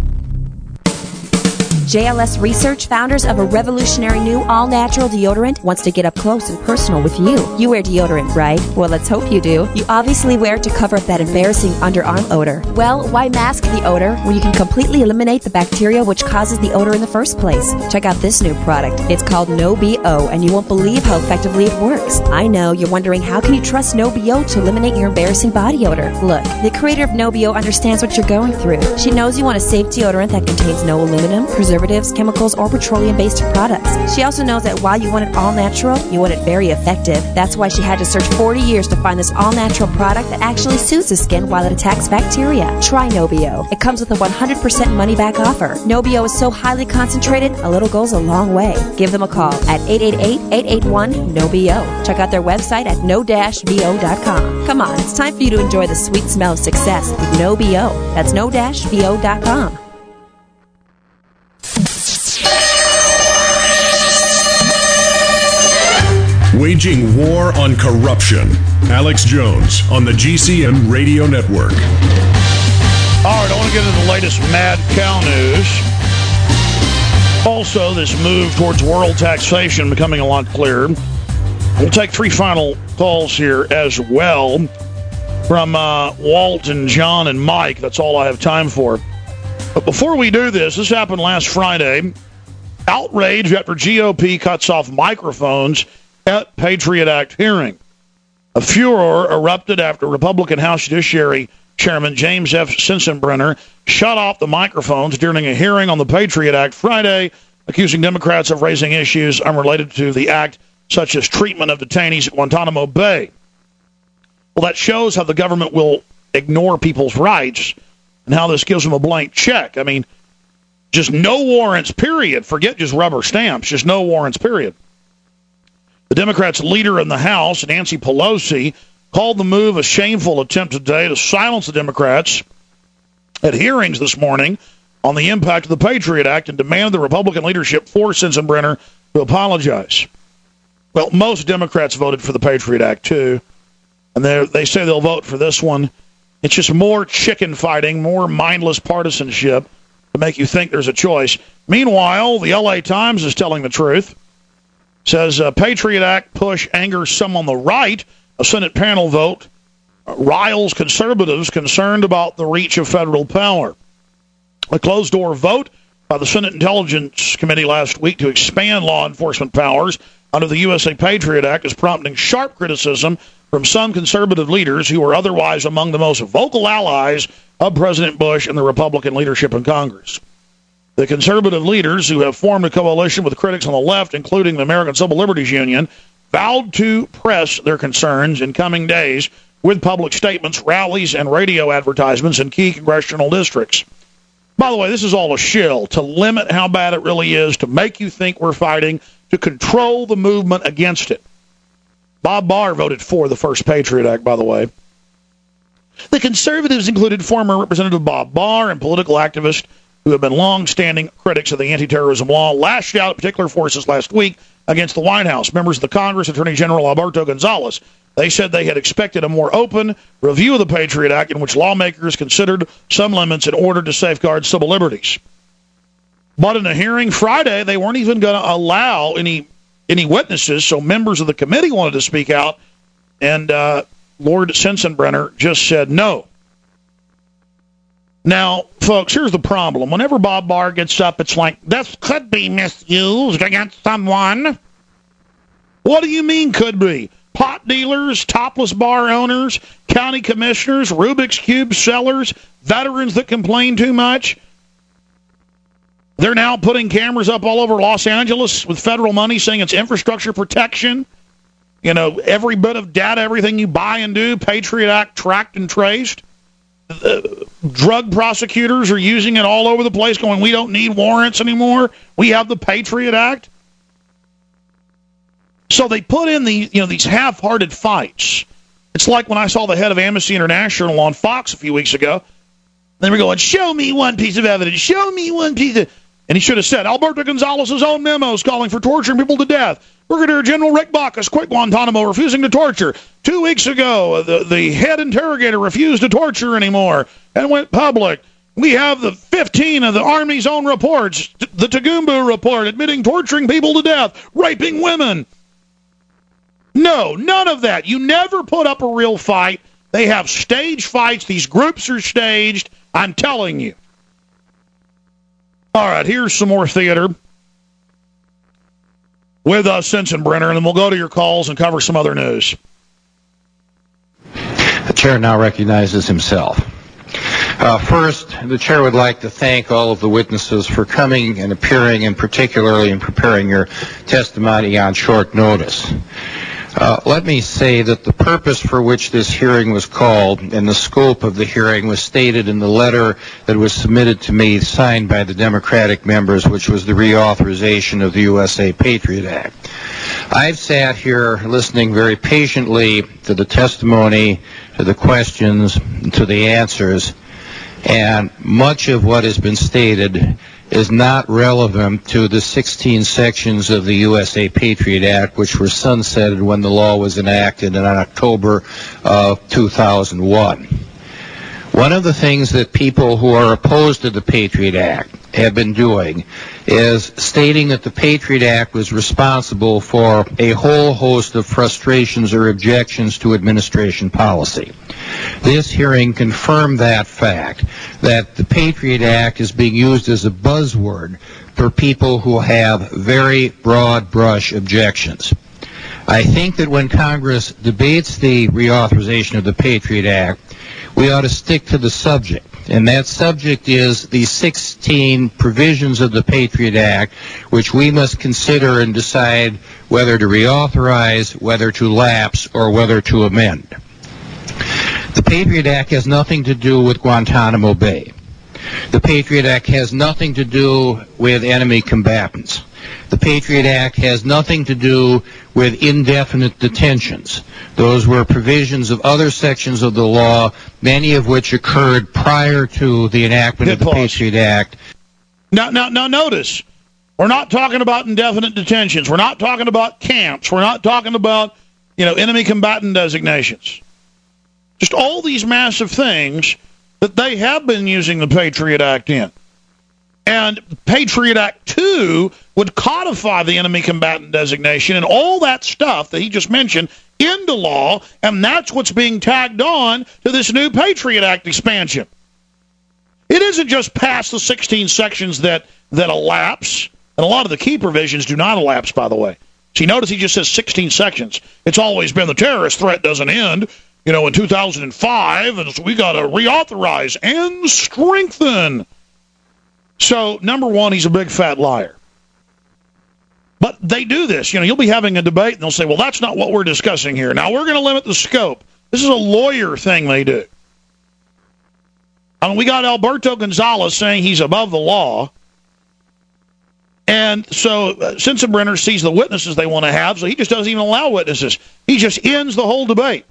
J L S Research, founders of a revolutionary new all-natural deodorant, wants to get up close and personal with you. You wear deodorant, right? Well, let's hope you do. You obviously wear it to cover up that embarrassing underarm odor. Well, why mask the odor when you can completely eliminate the bacteria which causes the odor in the first place? Check out this new product. It's called No B O, and you won't believe how effectively it works. I know you're wondering, how can you trust No B O to eliminate your embarrassing body odor? Look, the creator of No B O understands what you're going through. She knows you want a safe deodorant that contains no aluminum, preservatives, chemicals, or petroleum-based products. She also knows that while you want it all natural, you want it very effective. That's why she had to search forty years to find this all-natural product that actually soothes the skin while it attacks bacteria. Try No B O. It comes with a one hundred percent money-back offer. No B O is so highly concentrated, a little goes a long way. Give them a call at eight eight eight, eight eight one, N O B O. Check out their website at no dash b o dot com. Come on, it's time for you to enjoy the sweet smell of success with No B O. That's no dash b o dot com. Waging war on corruption. Alex Jones on the G C N Radio Network. All right, I want to get into the latest mad cow news. Also, this move towards world taxation becoming a lot clearer. We'll take three final calls here as well from uh, Walt and John and Mike. That's all I have time for. But before we do this, this happened last Friday. Outrage after G O P cuts off microphones at Patriot Act hearing. A furor erupted after Republican House Judiciary Chairman James F. Sensenbrenner shut off the microphones during a hearing on the Patriot Act Friday, accusing Democrats of raising issues unrelated to the act, such as treatment of detainees at Guantanamo Bay. Well, that shows how the government will ignore people's rights and how this gives them a blank check. I mean, just no warrants, period. Forget just rubber stamps, just no warrants, period. The Democrats' leader in the House, Nancy Pelosi, called the move a shameful attempt today to silence the Democrats at hearings this morning on the impact of the Patriot Act and demanded the Republican leadership force Sensenbrenner to apologize. Well, most Democrats voted for the Patriot Act, too, and they say they'll vote for this one. It's just more chicken fighting, more mindless partisanship to make you think there's a choice. Meanwhile, the L A Times is telling the truth. Says uh, Patriot Act push angers some on the right. A Senate panel vote riles conservatives concerned about the reach of federal power. A closed-door vote by the Senate Intelligence Committee last week to expand law enforcement powers under the U S A Patriot Act is prompting sharp criticism from some conservative leaders who are otherwise among the most vocal allies of President Bush and the Republican leadership in Congress. The conservative leaders, who have formed a coalition with critics on the left, including the American Civil Liberties Union, vowed to press their concerns in coming days with public statements, rallies, and radio advertisements in key congressional districts. By the way, this is all a shill to limit how bad it really is, to make you think we're fighting, to control the movement against it. Bob Barr voted for the first Patriot Act, by the way. The conservatives included former Representative Bob Barr and political activists who have been long-standing critics of the anti-terrorism law, lashed out at particular forces last week against the White House. Members of the Congress, Attorney General Alberto Gonzales, they said they had expected a more open review of the Patriot Act in which lawmakers considered some limits in order to safeguard civil liberties. But in a hearing Friday, they weren't even going to allow any any witnesses, so members of the committee wanted to speak out, and uh, Lord Sensenbrenner just said no. Now, folks, here's the problem. Whenever Bob Barr gets up, it's like, this could be misused against someone. What do you mean could be? Pot dealers, topless bar owners, county commissioners, Rubik's Cube sellers, veterans that complain too much. They're now putting cameras up all over Los Angeles with federal money saying it's infrastructure protection. You know, every bit of data, everything you buy and do, Patriot Act tracked and traced. Uh, drug prosecutors are using it all over the place, going, we don't need warrants anymore. We have the Patriot Act. So they put in the, you know, these half-hearted fights. It's like when I saw the head of Amnesty International on Fox a few weeks ago. They were going, show me one piece of evidence. Show me one piece of... And he should have said, Alberto Gonzales' own memos calling for torturing people to death. Brigadier General Rick Baucus quit Guantanamo, refusing to torture. Two weeks ago, the, the head interrogator refused to torture anymore and went public. We have the fifteen of the Army's own reports, the Tagumbu report, admitting torturing people to death, raping women. No, none of that. You never put up a real fight. They have stage fights. These groups are staged. I'm telling you. All right, here's some more theater with uh, Sensenbrenner, and then we'll go to your calls and cover some other news. The chair now recognizes himself. Uh, first, the chair would like to thank all of the witnesses for coming and appearing, and particularly in preparing your testimony on short notice. Uh, let me say that the purpose for which this hearing was called and the scope of the hearing was stated in the letter that was submitted to me, signed by the Democratic members, which was the reauthorization of the U S A Patriot Act. I've sat here listening very patiently to the testimony, to the questions, to the answers, and much of what has been stated is not relevant to the sixteen sections of the U S A Patriot Act, which were sunsetted when the law was enacted in October of two thousand one. One of the things that people who are opposed to the Patriot Act have been doing is stating that the Patriot Act was responsible for a whole host of frustrations or objections to administration policy. This hearing confirmed that fact, that the Patriot Act is being used as a buzzword for people who have very broad brush objections. I think that when Congress debates the reauthorization of the Patriot Act, we ought to stick to the subject. And that subject is the sixteen provisions of the Patriot Act, which we must consider and decide whether to reauthorize, whether to lapse, or whether to amend. The Patriot Act has nothing to do with Guantanamo Bay. The Patriot Act has nothing to do with enemy combatants. The Patriot Act has nothing to do with indefinite detentions. Those were provisions of other sections of the law, many of which occurred prior to the enactment of the Patriot Act. Now, now, now notice, we're not talking about indefinite detentions. We're not talking about camps. We're not talking about, you know, enemy combatant designations. Just all these massive things that they have been using the Patriot Act in. And Patriot Act two would codify the enemy combatant designation and all that stuff that he just mentioned into law, and that's what's being tagged on to this new Patriot Act expansion. It isn't just past the sixteen sections that, that elapse, and a lot of the key provisions do not elapse, by the way. See, notice he just says sixteen sections. It's always been the terrorist threat doesn't end, you know, in two thousand five, and so we got to reauthorize and strengthen. So, number one, he's a big fat liar. But they do this. You know, you'll be having a debate, and they'll say, well, that's not what we're discussing here. Now, we're going to limit the scope. This is a lawyer thing they do. I mean, we got Alberto Gonzalez saying he's above the law. And so uh, Sensenbrenner sees the witnesses they want to have, so he just doesn't even allow witnesses. He just ends the whole debate.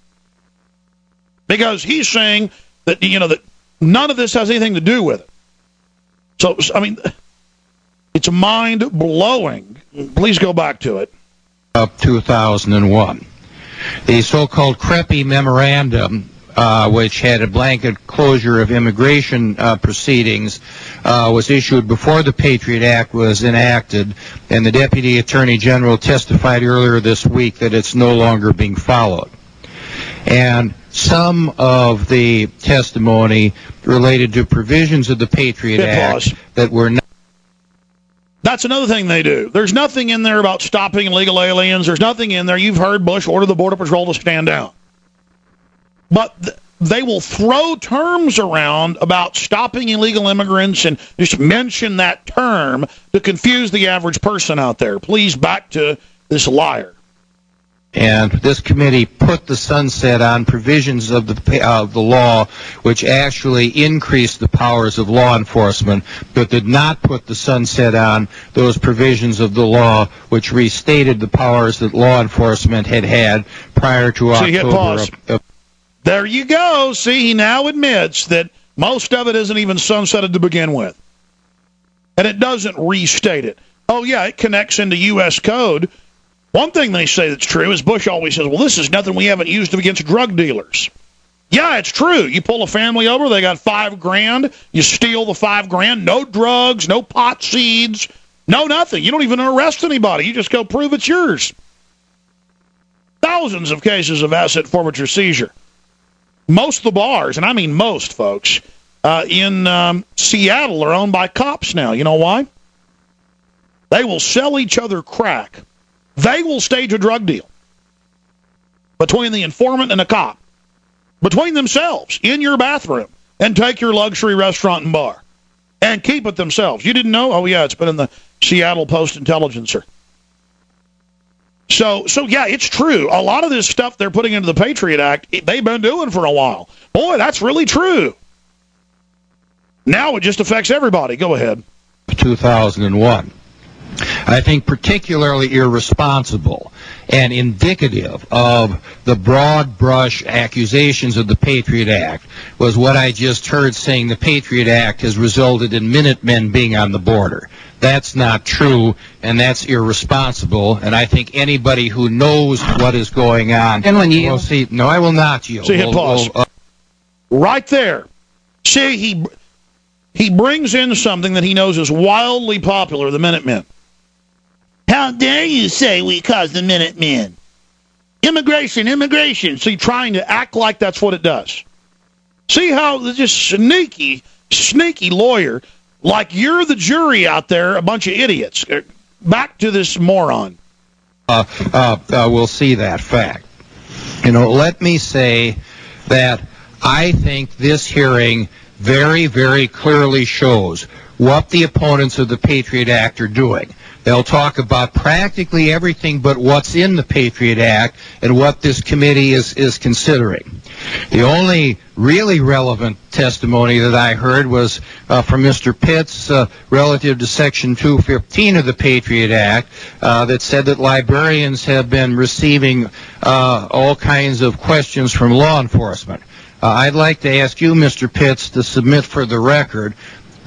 Because he's saying that, you know, that none of this has anything to do with it. So, I mean, it's mind-blowing. Please go back to it. Of two thousand one. The so-called CREPI memorandum, uh, which had a blanket closure of immigration uh, proceedings, uh, was issued before the Patriot Act was enacted, and the Deputy Attorney General testified earlier this week that it's no longer being followed. And some of the testimony related to provisions of the Patriot It Act was. that were not. That's another thing they do. There's nothing in there about stopping illegal aliens. There's nothing in there. You've heard Bush order the Border Patrol to stand down. But th- they will throw terms around about stopping illegal immigrants and just mention that term to confuse the average person out there. Please, back to this liar. And this committee put the sunset on provisions of the uh, the law which actually increased the powers of law enforcement, but did not put the sunset on those provisions of the law which restated the powers that law enforcement had had prior to See, hit October. pause. Of, of There you go. See, he now admits that most of it isn't even sunsetted to begin with. And it doesn't restate it. Oh, yeah, it connects into U S code. One thing they say that's true is Bush always says, well, this is nothing we haven't used against drug dealers. Yeah, it's true. You pull a family over, they got five grand, you steal the five grand, no drugs, no pot seeds, no nothing. You don't even arrest anybody. You just go prove it's yours. Thousands of cases of asset forfeiture seizure. Most of the bars, and I mean most, folks, uh, in um, Seattle are owned by cops now. You know why? They will sell each other crack. They will stage a drug deal between the informant and a cop, between themselves, in your bathroom, and take your luxury restaurant and bar, and keep it themselves. You didn't know? Oh, yeah, it's been in the Seattle Post-Intelligencer. So, so yeah, it's true. A lot of this stuff they're putting into the Patriot Act, they've been doing for a while. Boy, that's really true. Now it just affects everybody. Go ahead. two thousand one. I think particularly irresponsible and indicative of the broad brush accusations of the Patriot Act was what I just heard saying the Patriot Act has resulted in Minutemen being on the border. That's not true, and that's irresponsible, and I think anybody who knows what is going on will see. No, I will not yield. See, hit We'll- pause. we'll, uh, Right there. See, he, he brings in something that he knows is wildly popular, the Minutemen. How dare you say we caused the Minutemen? Immigration, immigration. See, trying to act like that's what it does. See how this sneaky, sneaky lawyer, like you're the jury out there, a bunch of idiots. Back to this moron. Uh, uh, uh, we'll see that fact. You know, let me say that I think this hearing very, very clearly shows what the opponents of the Patriot Act are doing. They'll talk about practically everything but what's in the Patriot Act and what this committee is, is considering. The only really relevant testimony that I heard was uh, from Mister Pitts uh, relative to Section two fifteen of the Patriot Act uh, that said that librarians have been receiving uh, all kinds of questions from law enforcement. Uh, I'd like to ask you, Mister Pitts, to submit for the record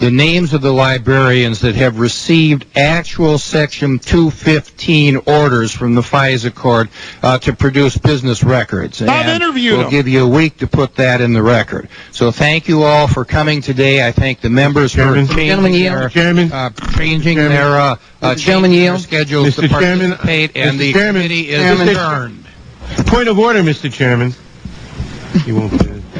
the names of the librarians that have received actual Section two fifteen orders from the FISA court uh, to produce business records. I've and interviewed we'll them. give you a week to put that in the record. So thank you all for coming today. I thank the members for changing Gentleman their, Chairman. Uh, changing Chairman. their, uh, uh, Gentleman changing their yield. schedules Mister to Chairman, participate, and Mister the Chairman, committee is Chairman, adjourned. Point of order, Mister Chairman. He won't do it.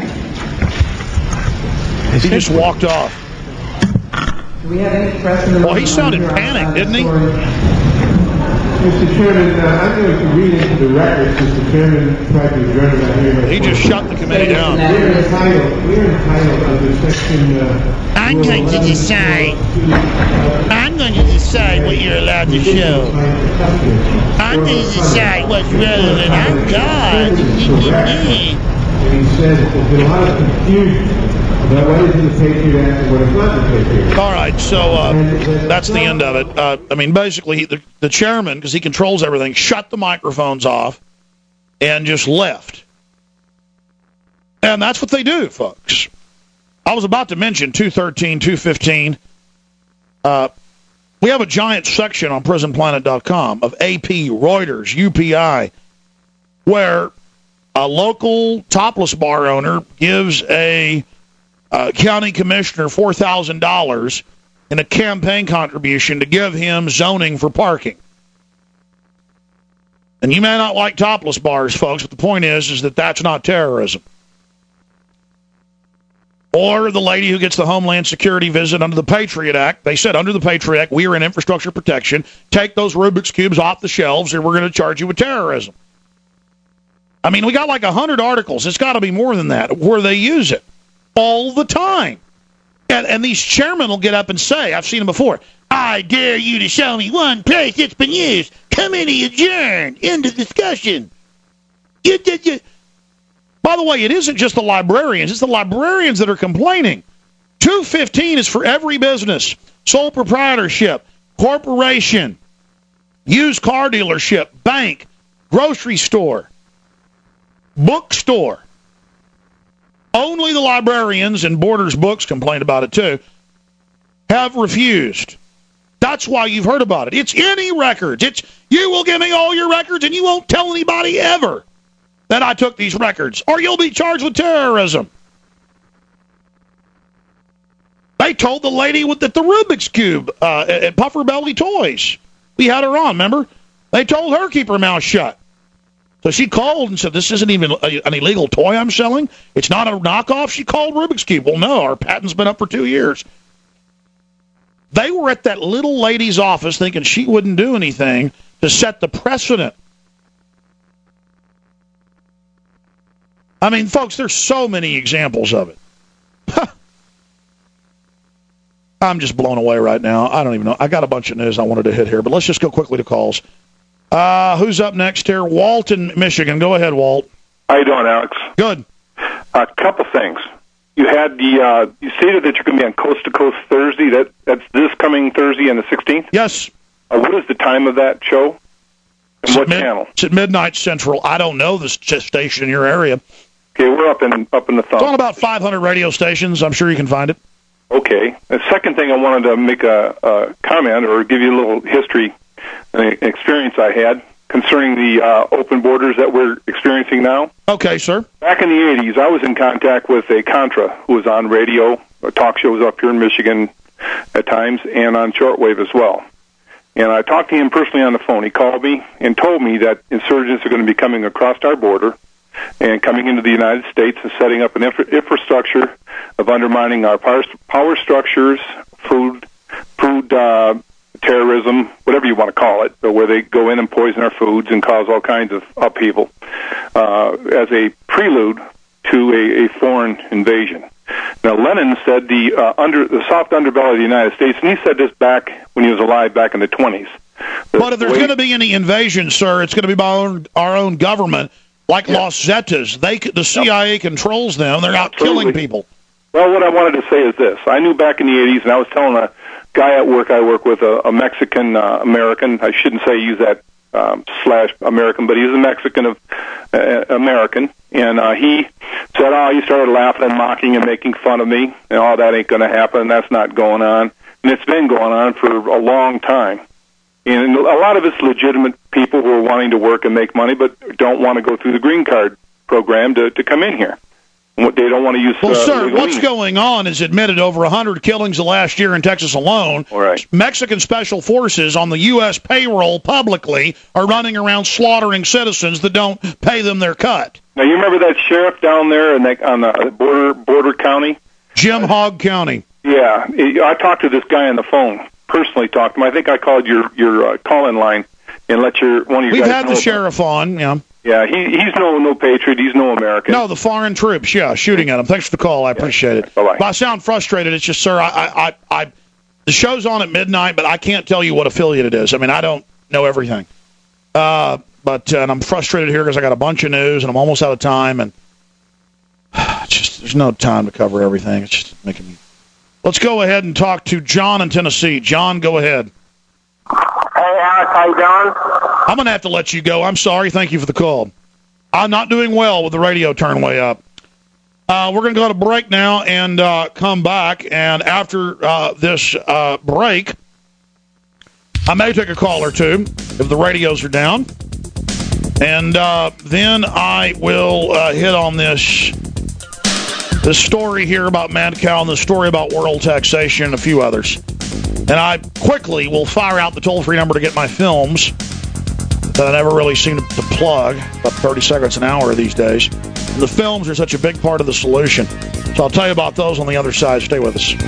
He just walked off. Do we have any press in the Well, he sounded panicked, didn't he? Mister Chairman, uh, I'm going to read into the records. Mister Chairman tried to adjourn it. I hear He just shut the committee down. We're entitled, we're entitled under section... Uh, I'm going to decide. I'm going to decide what you're allowed to show. I'm going to decide what's relevant. I'm God. And he said that there's been a lot of confusion about what is in the Patriot Act and what is not in the Patriot Act. All right, so uh, that's the end of it. Uh, I mean, basically, the, the chairman, because he controls everything, shut the microphones off and just left. And that's what they do, folks. I was about to mention two thirteen, two fifteen. Uh, we have a giant section on prison planet dot com of A P, Reuters, U P I, where a local topless bar owner gives a uh, county commissioner four thousand dollars in a campaign contribution to give him zoning for parking. And you may not like topless bars, folks, but the point is, is that that's not terrorism. Or the lady who gets the Homeland Security visit under the Patriot Act. They said, under the Patriot Act, we are in infrastructure protection. Take those Rubik's Cubes off the shelves, or we're going to charge you with terrorism. I mean, we got like one hundred articles. It's got to be more than that, where they use it all the time. And, and these chairmen will get up and say, I've seen them before, I dare you to show me one place it's been used. Committee adjourned. End of discussion. You did you. By the way, it isn't just the librarians. It's the librarians that are complaining. two fifteen is for every business. Sole proprietorship, corporation, used car dealership, bank, grocery store, bookstore. Only the librarians, and Borders Books complained about it too, have refused. That's why you've heard about it. It's any records. It's, you will give me all your records and you won't tell anybody ever that I took these records, or you'll be charged with terrorism. They told the lady with the, the Rubik's Cube uh, at Puffer Belly Toys. We had her on, remember? They told her keep her mouth shut. So she called and said, this isn't even a, an illegal toy I'm selling. It's not a knockoff. She called Rubik's Cube. Well, no, our patent's been up for two years. They were at that little lady's office thinking she wouldn't do anything to set the precedent. I mean, folks, there's so many examples of it. I'm just blown away right now. I don't even know. I got a bunch of news I wanted to hit here, but let's just go quickly to calls. Uh, who's up next here? Walt in Michigan. Go ahead, Walt. How you doing, Alex? Good. A couple things. You had the uh, you stated that you're going to be on Coast to Coast Thursday. That that's this coming Thursday and the sixteenth. Yes. Uh, what is the time of that show? And what mid- channel? It's at midnight Central. I don't know the st- station in your area. Okay, we're up in up in the thumb. It's on about five hundred radio stations. I'm sure you can find it. Okay. The second thing I wanted to make a, a comment or give you a little history, an experience I had concerning the uh, open borders that we're experiencing now. Okay, sir. Back in the eighties, I was in contact with a Contra who was on radio, talk shows up here in Michigan at times, and on shortwave as well. And I talked to him personally on the phone. He called me and told me that insurgents are going to be coming across our border and coming into the United States and setting up an infra- infrastructure of undermining our power, power structures, food, food uh, terrorism, whatever you want to call it, where they go in and poison our foods and cause all kinds of upheaval uh, as a prelude to a, a foreign invasion. Now, Lenin said the uh, under the soft underbelly of the United States, and he said this back when he was alive back in the twenties. The but if there's going to be any invasion, sir, it's going to be by our own, our own government, like yeah. Los Zetas. They, the C I A controls them. They're out Absolutely. killing people. Well, what I wanted to say is this. I knew back in the eighties, and I was telling a guy at work I work with, a, a Mexican uh, American. I shouldn't say use that um, slash American, but he's a Mexican of uh, American, and uh, he said, "Oh," he started laughing and mocking and making fun of me, and all that ain't going to happen. That's not going on, and it's been going on for a long time. And a lot of it's legitimate people who are wanting to work and make money, but don't want to go through the green card program to, to come in here. They don't want to use. Well, uh, sir, what's means. going on is admitted over one hundred killings the last year in Texas alone. All right. Mexican special forces on the U S payroll publicly are running around slaughtering citizens that don't pay them their cut. Now, you remember that sheriff down there in that, on the border border county? Jim Hogg County. Yeah, I talked to this guy on the phone. Personally talked to him. I think I called your your uh, call-in line and let your one of your We've guys had know the sheriff on, yeah. Yeah, he he's no no patriot. He's no American. No, the foreign troops, yeah, shooting at him. Thanks for the call. I appreciate it. Bye-bye. If I sound frustrated, it's just, sir, I, I, I, I, the show's on at midnight, but I can't tell you what affiliate it is. I mean, I don't know everything. Uh, but uh, and I'm frustrated here because I got a bunch of news, and I'm almost out of time, and it's just there's no time to cover everything. It's just making me... Let's go ahead and talk to John in Tennessee. John, go ahead. Hey, Alex, how you doing? I'm going to have to let you go. I'm sorry. Thank you for the call. I'm not doing well with the radio turn way up. Uh, we're going to go to break now and uh, come back. And after uh, this uh, break, I may take a call or two if the radios are down. And uh, then I will uh, hit on this this story here about Mad Cow and the story about world taxation and a few others. And I quickly will fire out the toll-free number to get my films that I never really seem to, to plug, about thirty seconds an hour these days. And the films are such a big part of the solution. So I'll tell you about those on the other side. Stay with us.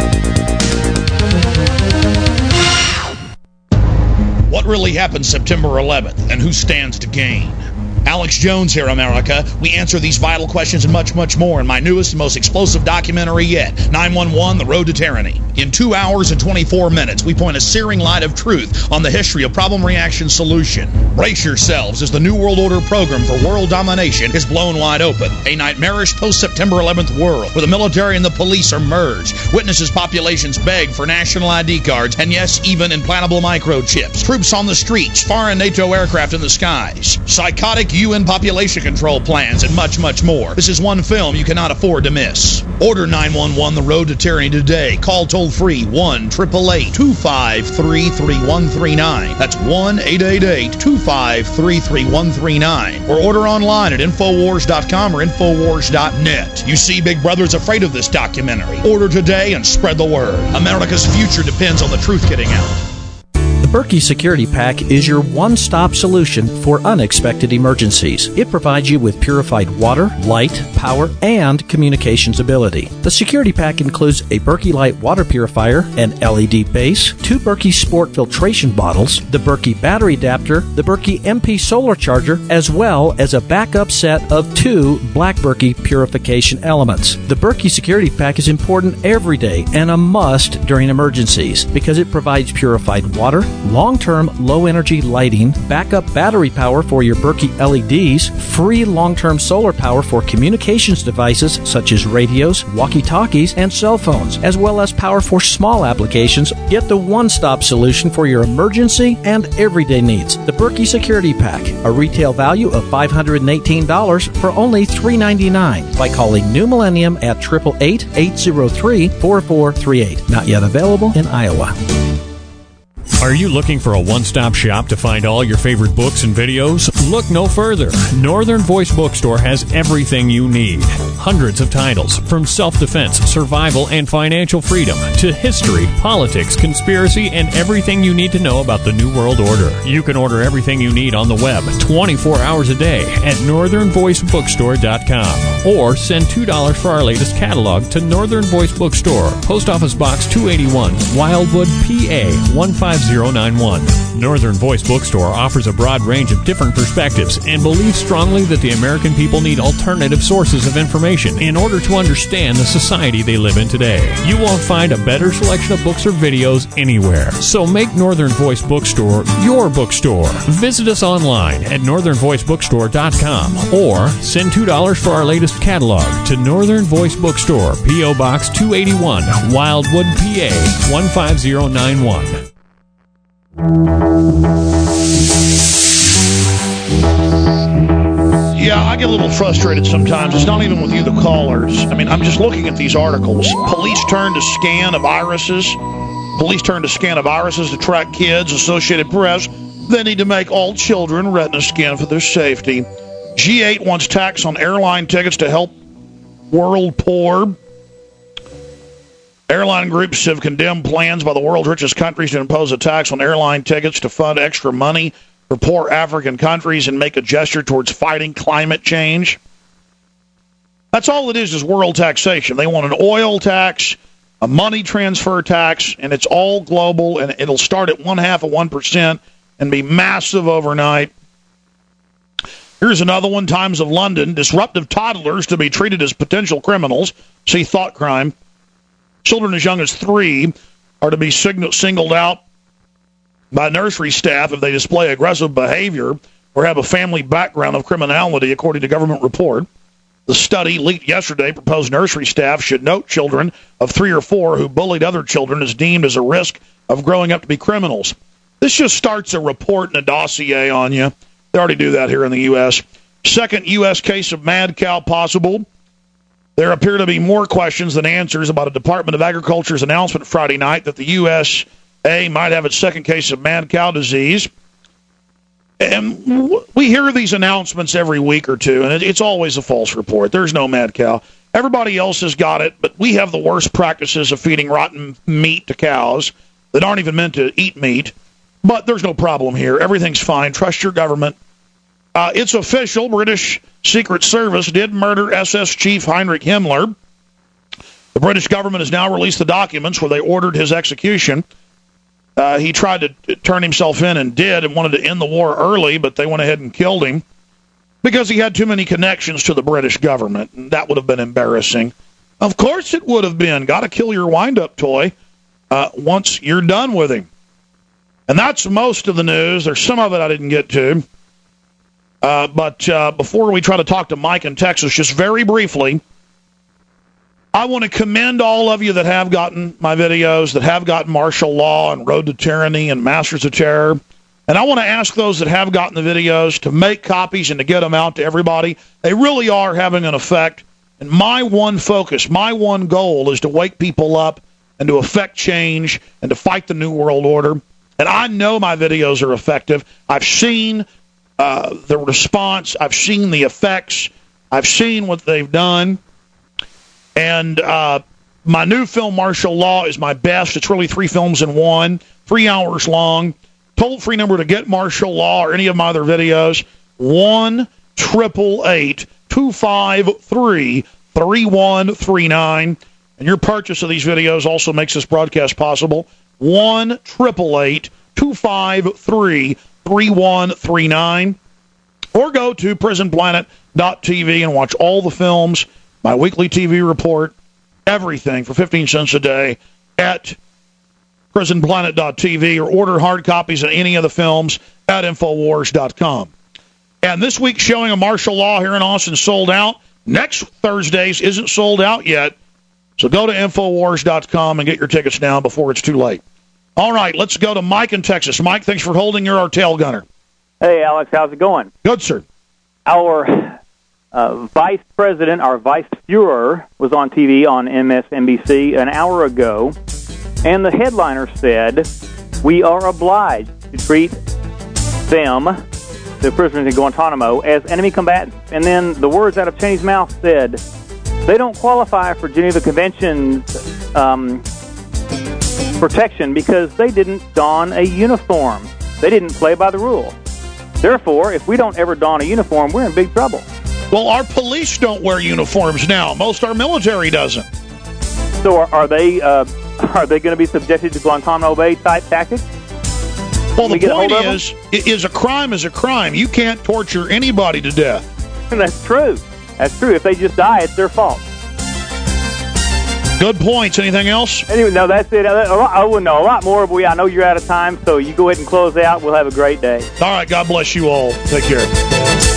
What really happened September eleventh, and who stands to gain? Alex Jones here, America. We answer these vital questions and much, much more in my newest and most explosive documentary yet, nine one one, The Road to Tyranny. In two hours and twenty-four minutes, we point a searing light of truth on the history of problem, reaction, solution. Brace yourselves as the New World Order program for world domination is blown wide open. A nightmarish post-September eleventh world where the military and the police are merged. Witnesses populations beg for national I D cards and, yes, even implantable microchips. Troops on the streets, foreign NATO aircraft in the skies. Psychotic U N population control plans, and much, much more. This is one film you cannot afford to miss. Order nine one one The Road to Tyranny today. Call toll-free one eight eight eight, two five three, three one three nine. That's one eight eight eight, two five three, three one three nine. Or order online at infowars dot com or infowars dot net. You see, Big Brother's afraid of this documentary. Order today and spread the word. America's future depends on the truth getting out. The Berkey Security Pack is your one-stop solution for unexpected emergencies. It provides you with purified water, light, power, and communications ability. The Security Pack includes a Berkey Light water purifier, an L E D base, two Berkey Sport filtration bottles, the Berkey battery adapter, the Berkey M P solar charger, as well as a backup set of two Black Berkey purification elements. The Berkey Security Pack is important every day and a must during emergencies because it provides purified water, long-term low-energy lighting, backup battery power for your Berkey L E Ds, free long-term solar power for communications devices such as radios, walkie-talkies, and cell phones, as well as power for small applications. Get the one-stop solution for your emergency and everyday needs. The Berkey Security Pack, a retail value of five hundred eighteen dollars for only three ninety-nine by calling New Millennium at eight eight eight, eight zero three, four four three eight. Not yet available in Iowa. Are you looking for a one-stop shop to find all your favorite books and videos? Look no further. Northern Voice Bookstore has everything you need. Hundreds of titles, from self-defense, survival, and financial freedom, to history, politics, conspiracy, and everything you need to know about the New World Order. You can order everything you need on the web twenty-four hours a day at northern voice bookstore dot com. Or send two dollars for our latest catalog to Northern Voice Bookstore, Post Office Box two eighty-one, Wildwood, P A one five zero nine one. Northern Voice Bookstore offers a broad range of different perspectives and believes strongly that the American people need alternative sources of information in order to understand the society they live in today. You won't find a better selection of books or videos anywhere. So make Northern Voice Bookstore your bookstore. Visit us online at northern voice bookstore dot com or send two dollars for our latest catalog to Northern Voice Bookstore, P O Box two eighty-one, Wildwood, P A one five zero nine one. Yeah, I get a little frustrated sometimes. It's not even with you, the callers. I mean, I'm just looking at these articles. Police turn to scan of viruses. Police turn to scan of viruses to track kids. Associated Press, they need to make all children retina scan for their safety. G eight wants tax on airline tickets to help world poor. Airline groups have condemned plans by the world's richest countries to impose a tax on airline tickets to fund extra money for poor African countries and make a gesture towards fighting climate change. That's all it is, is world taxation. They want an oil tax, a money transfer tax, and it's all global, and it'll start at one half of one percent and be massive overnight. Here's another one, Times of London. Disruptive toddlers to be treated as potential criminals. See thought crime. Children as young as three are to be singled out by nursery staff if they display aggressive behavior or have a family background of criminality, according to government report. The study, leaked yesterday, proposed nursery staff should note children of three or four who bullied other children as deemed as a risk of growing up to be criminals. This just starts a report and a dossier on you. They already do that here in the U S Second U S case of mad cow possible. There appear to be more questions than answers about a Department of Agriculture's announcement Friday night that the U S A might have its second case of mad cow disease. And we hear these announcements every week or two, and it's always a false report. There's no mad cow. Everybody else has got it, but we have the worst practices of feeding rotten meat to cows that aren't even meant to eat meat. But there's no problem here. Everything's fine. Trust your government. Uh, it's official. British Secret Service did murder S S Chief Heinrich Himmler. The British government has now released the documents where they ordered his execution. Uh, he tried to turn himself in and did and wanted to end the war early, but they went ahead and killed him because he had too many connections to the British government, and that would have been embarrassing. Of course it would have been. Got to kill your wind-up toy uh, once you're done with him. And that's most of the news. There's some of it I didn't get to. Uh, but uh, before we try to talk to Mike in Texas, just very briefly, I want to commend all of you that have gotten my videos, that have gotten Martial Law and Road to Tyranny and Masters of Terror. And I want to ask those that have gotten the videos to make copies and to get them out to everybody. They really are having an effect. And my one focus, my one goal is to wake people up and to affect change and to fight the New World Order. And I know my videos are effective. I've seen uh, the response. I've seen the effects. I've seen what they've done. And uh, my new film, Martial Law, is my best. It's really three films in one, three hours long. Toll-free number to get Martial Law or any of my other videos, one eight eight eight, two five three, three one three nine. And your purchase of these videos also makes this broadcast possible. one eight eight eight, two five three, three one three nine. Or go to prison planet dot t v and watch all the films, my weekly T V report, everything for fifteen cents a day at prison planet dot t v, or order hard copies of any of the films at infowars dot com. And this week's showing of Martial Law here in Austin sold out. Next Thursday's isn't sold out yet. So go to infowars dot com and get your tickets now before it's too late. All right, let's go to Mike in Texas. Mike, thanks for holding your tail gunner. Hey, Alex, how's it going? Good, sir. Our uh, vice president, our vice Fuhrer, was on T V on M S N B C an hour ago, and the headliner said, we are obliged to treat them, the prisoners in Guantanamo, as enemy combatants. And then the words out of Cheney's mouth said, they don't qualify for Geneva Convention's um, protection because they didn't don a uniform. They didn't play by the rule. Therefore, if we don't ever don a uniform, we're in big trouble. Well, our police don't wear uniforms now. Most of our military doesn't. So are, are they uh, are they going to be subjected to Guantanamo Bay type tactics? Well, the point is, is a crime is a crime. You can't torture anybody to death. And that's true. That's true. If they just die, it's their fault. Good points. Anything else? Anyway, no, that's it. I wouldn't know a lot more, but we, I know you're out of time, so you go ahead and close out. We'll have a great day. All right. God bless you all. Take care.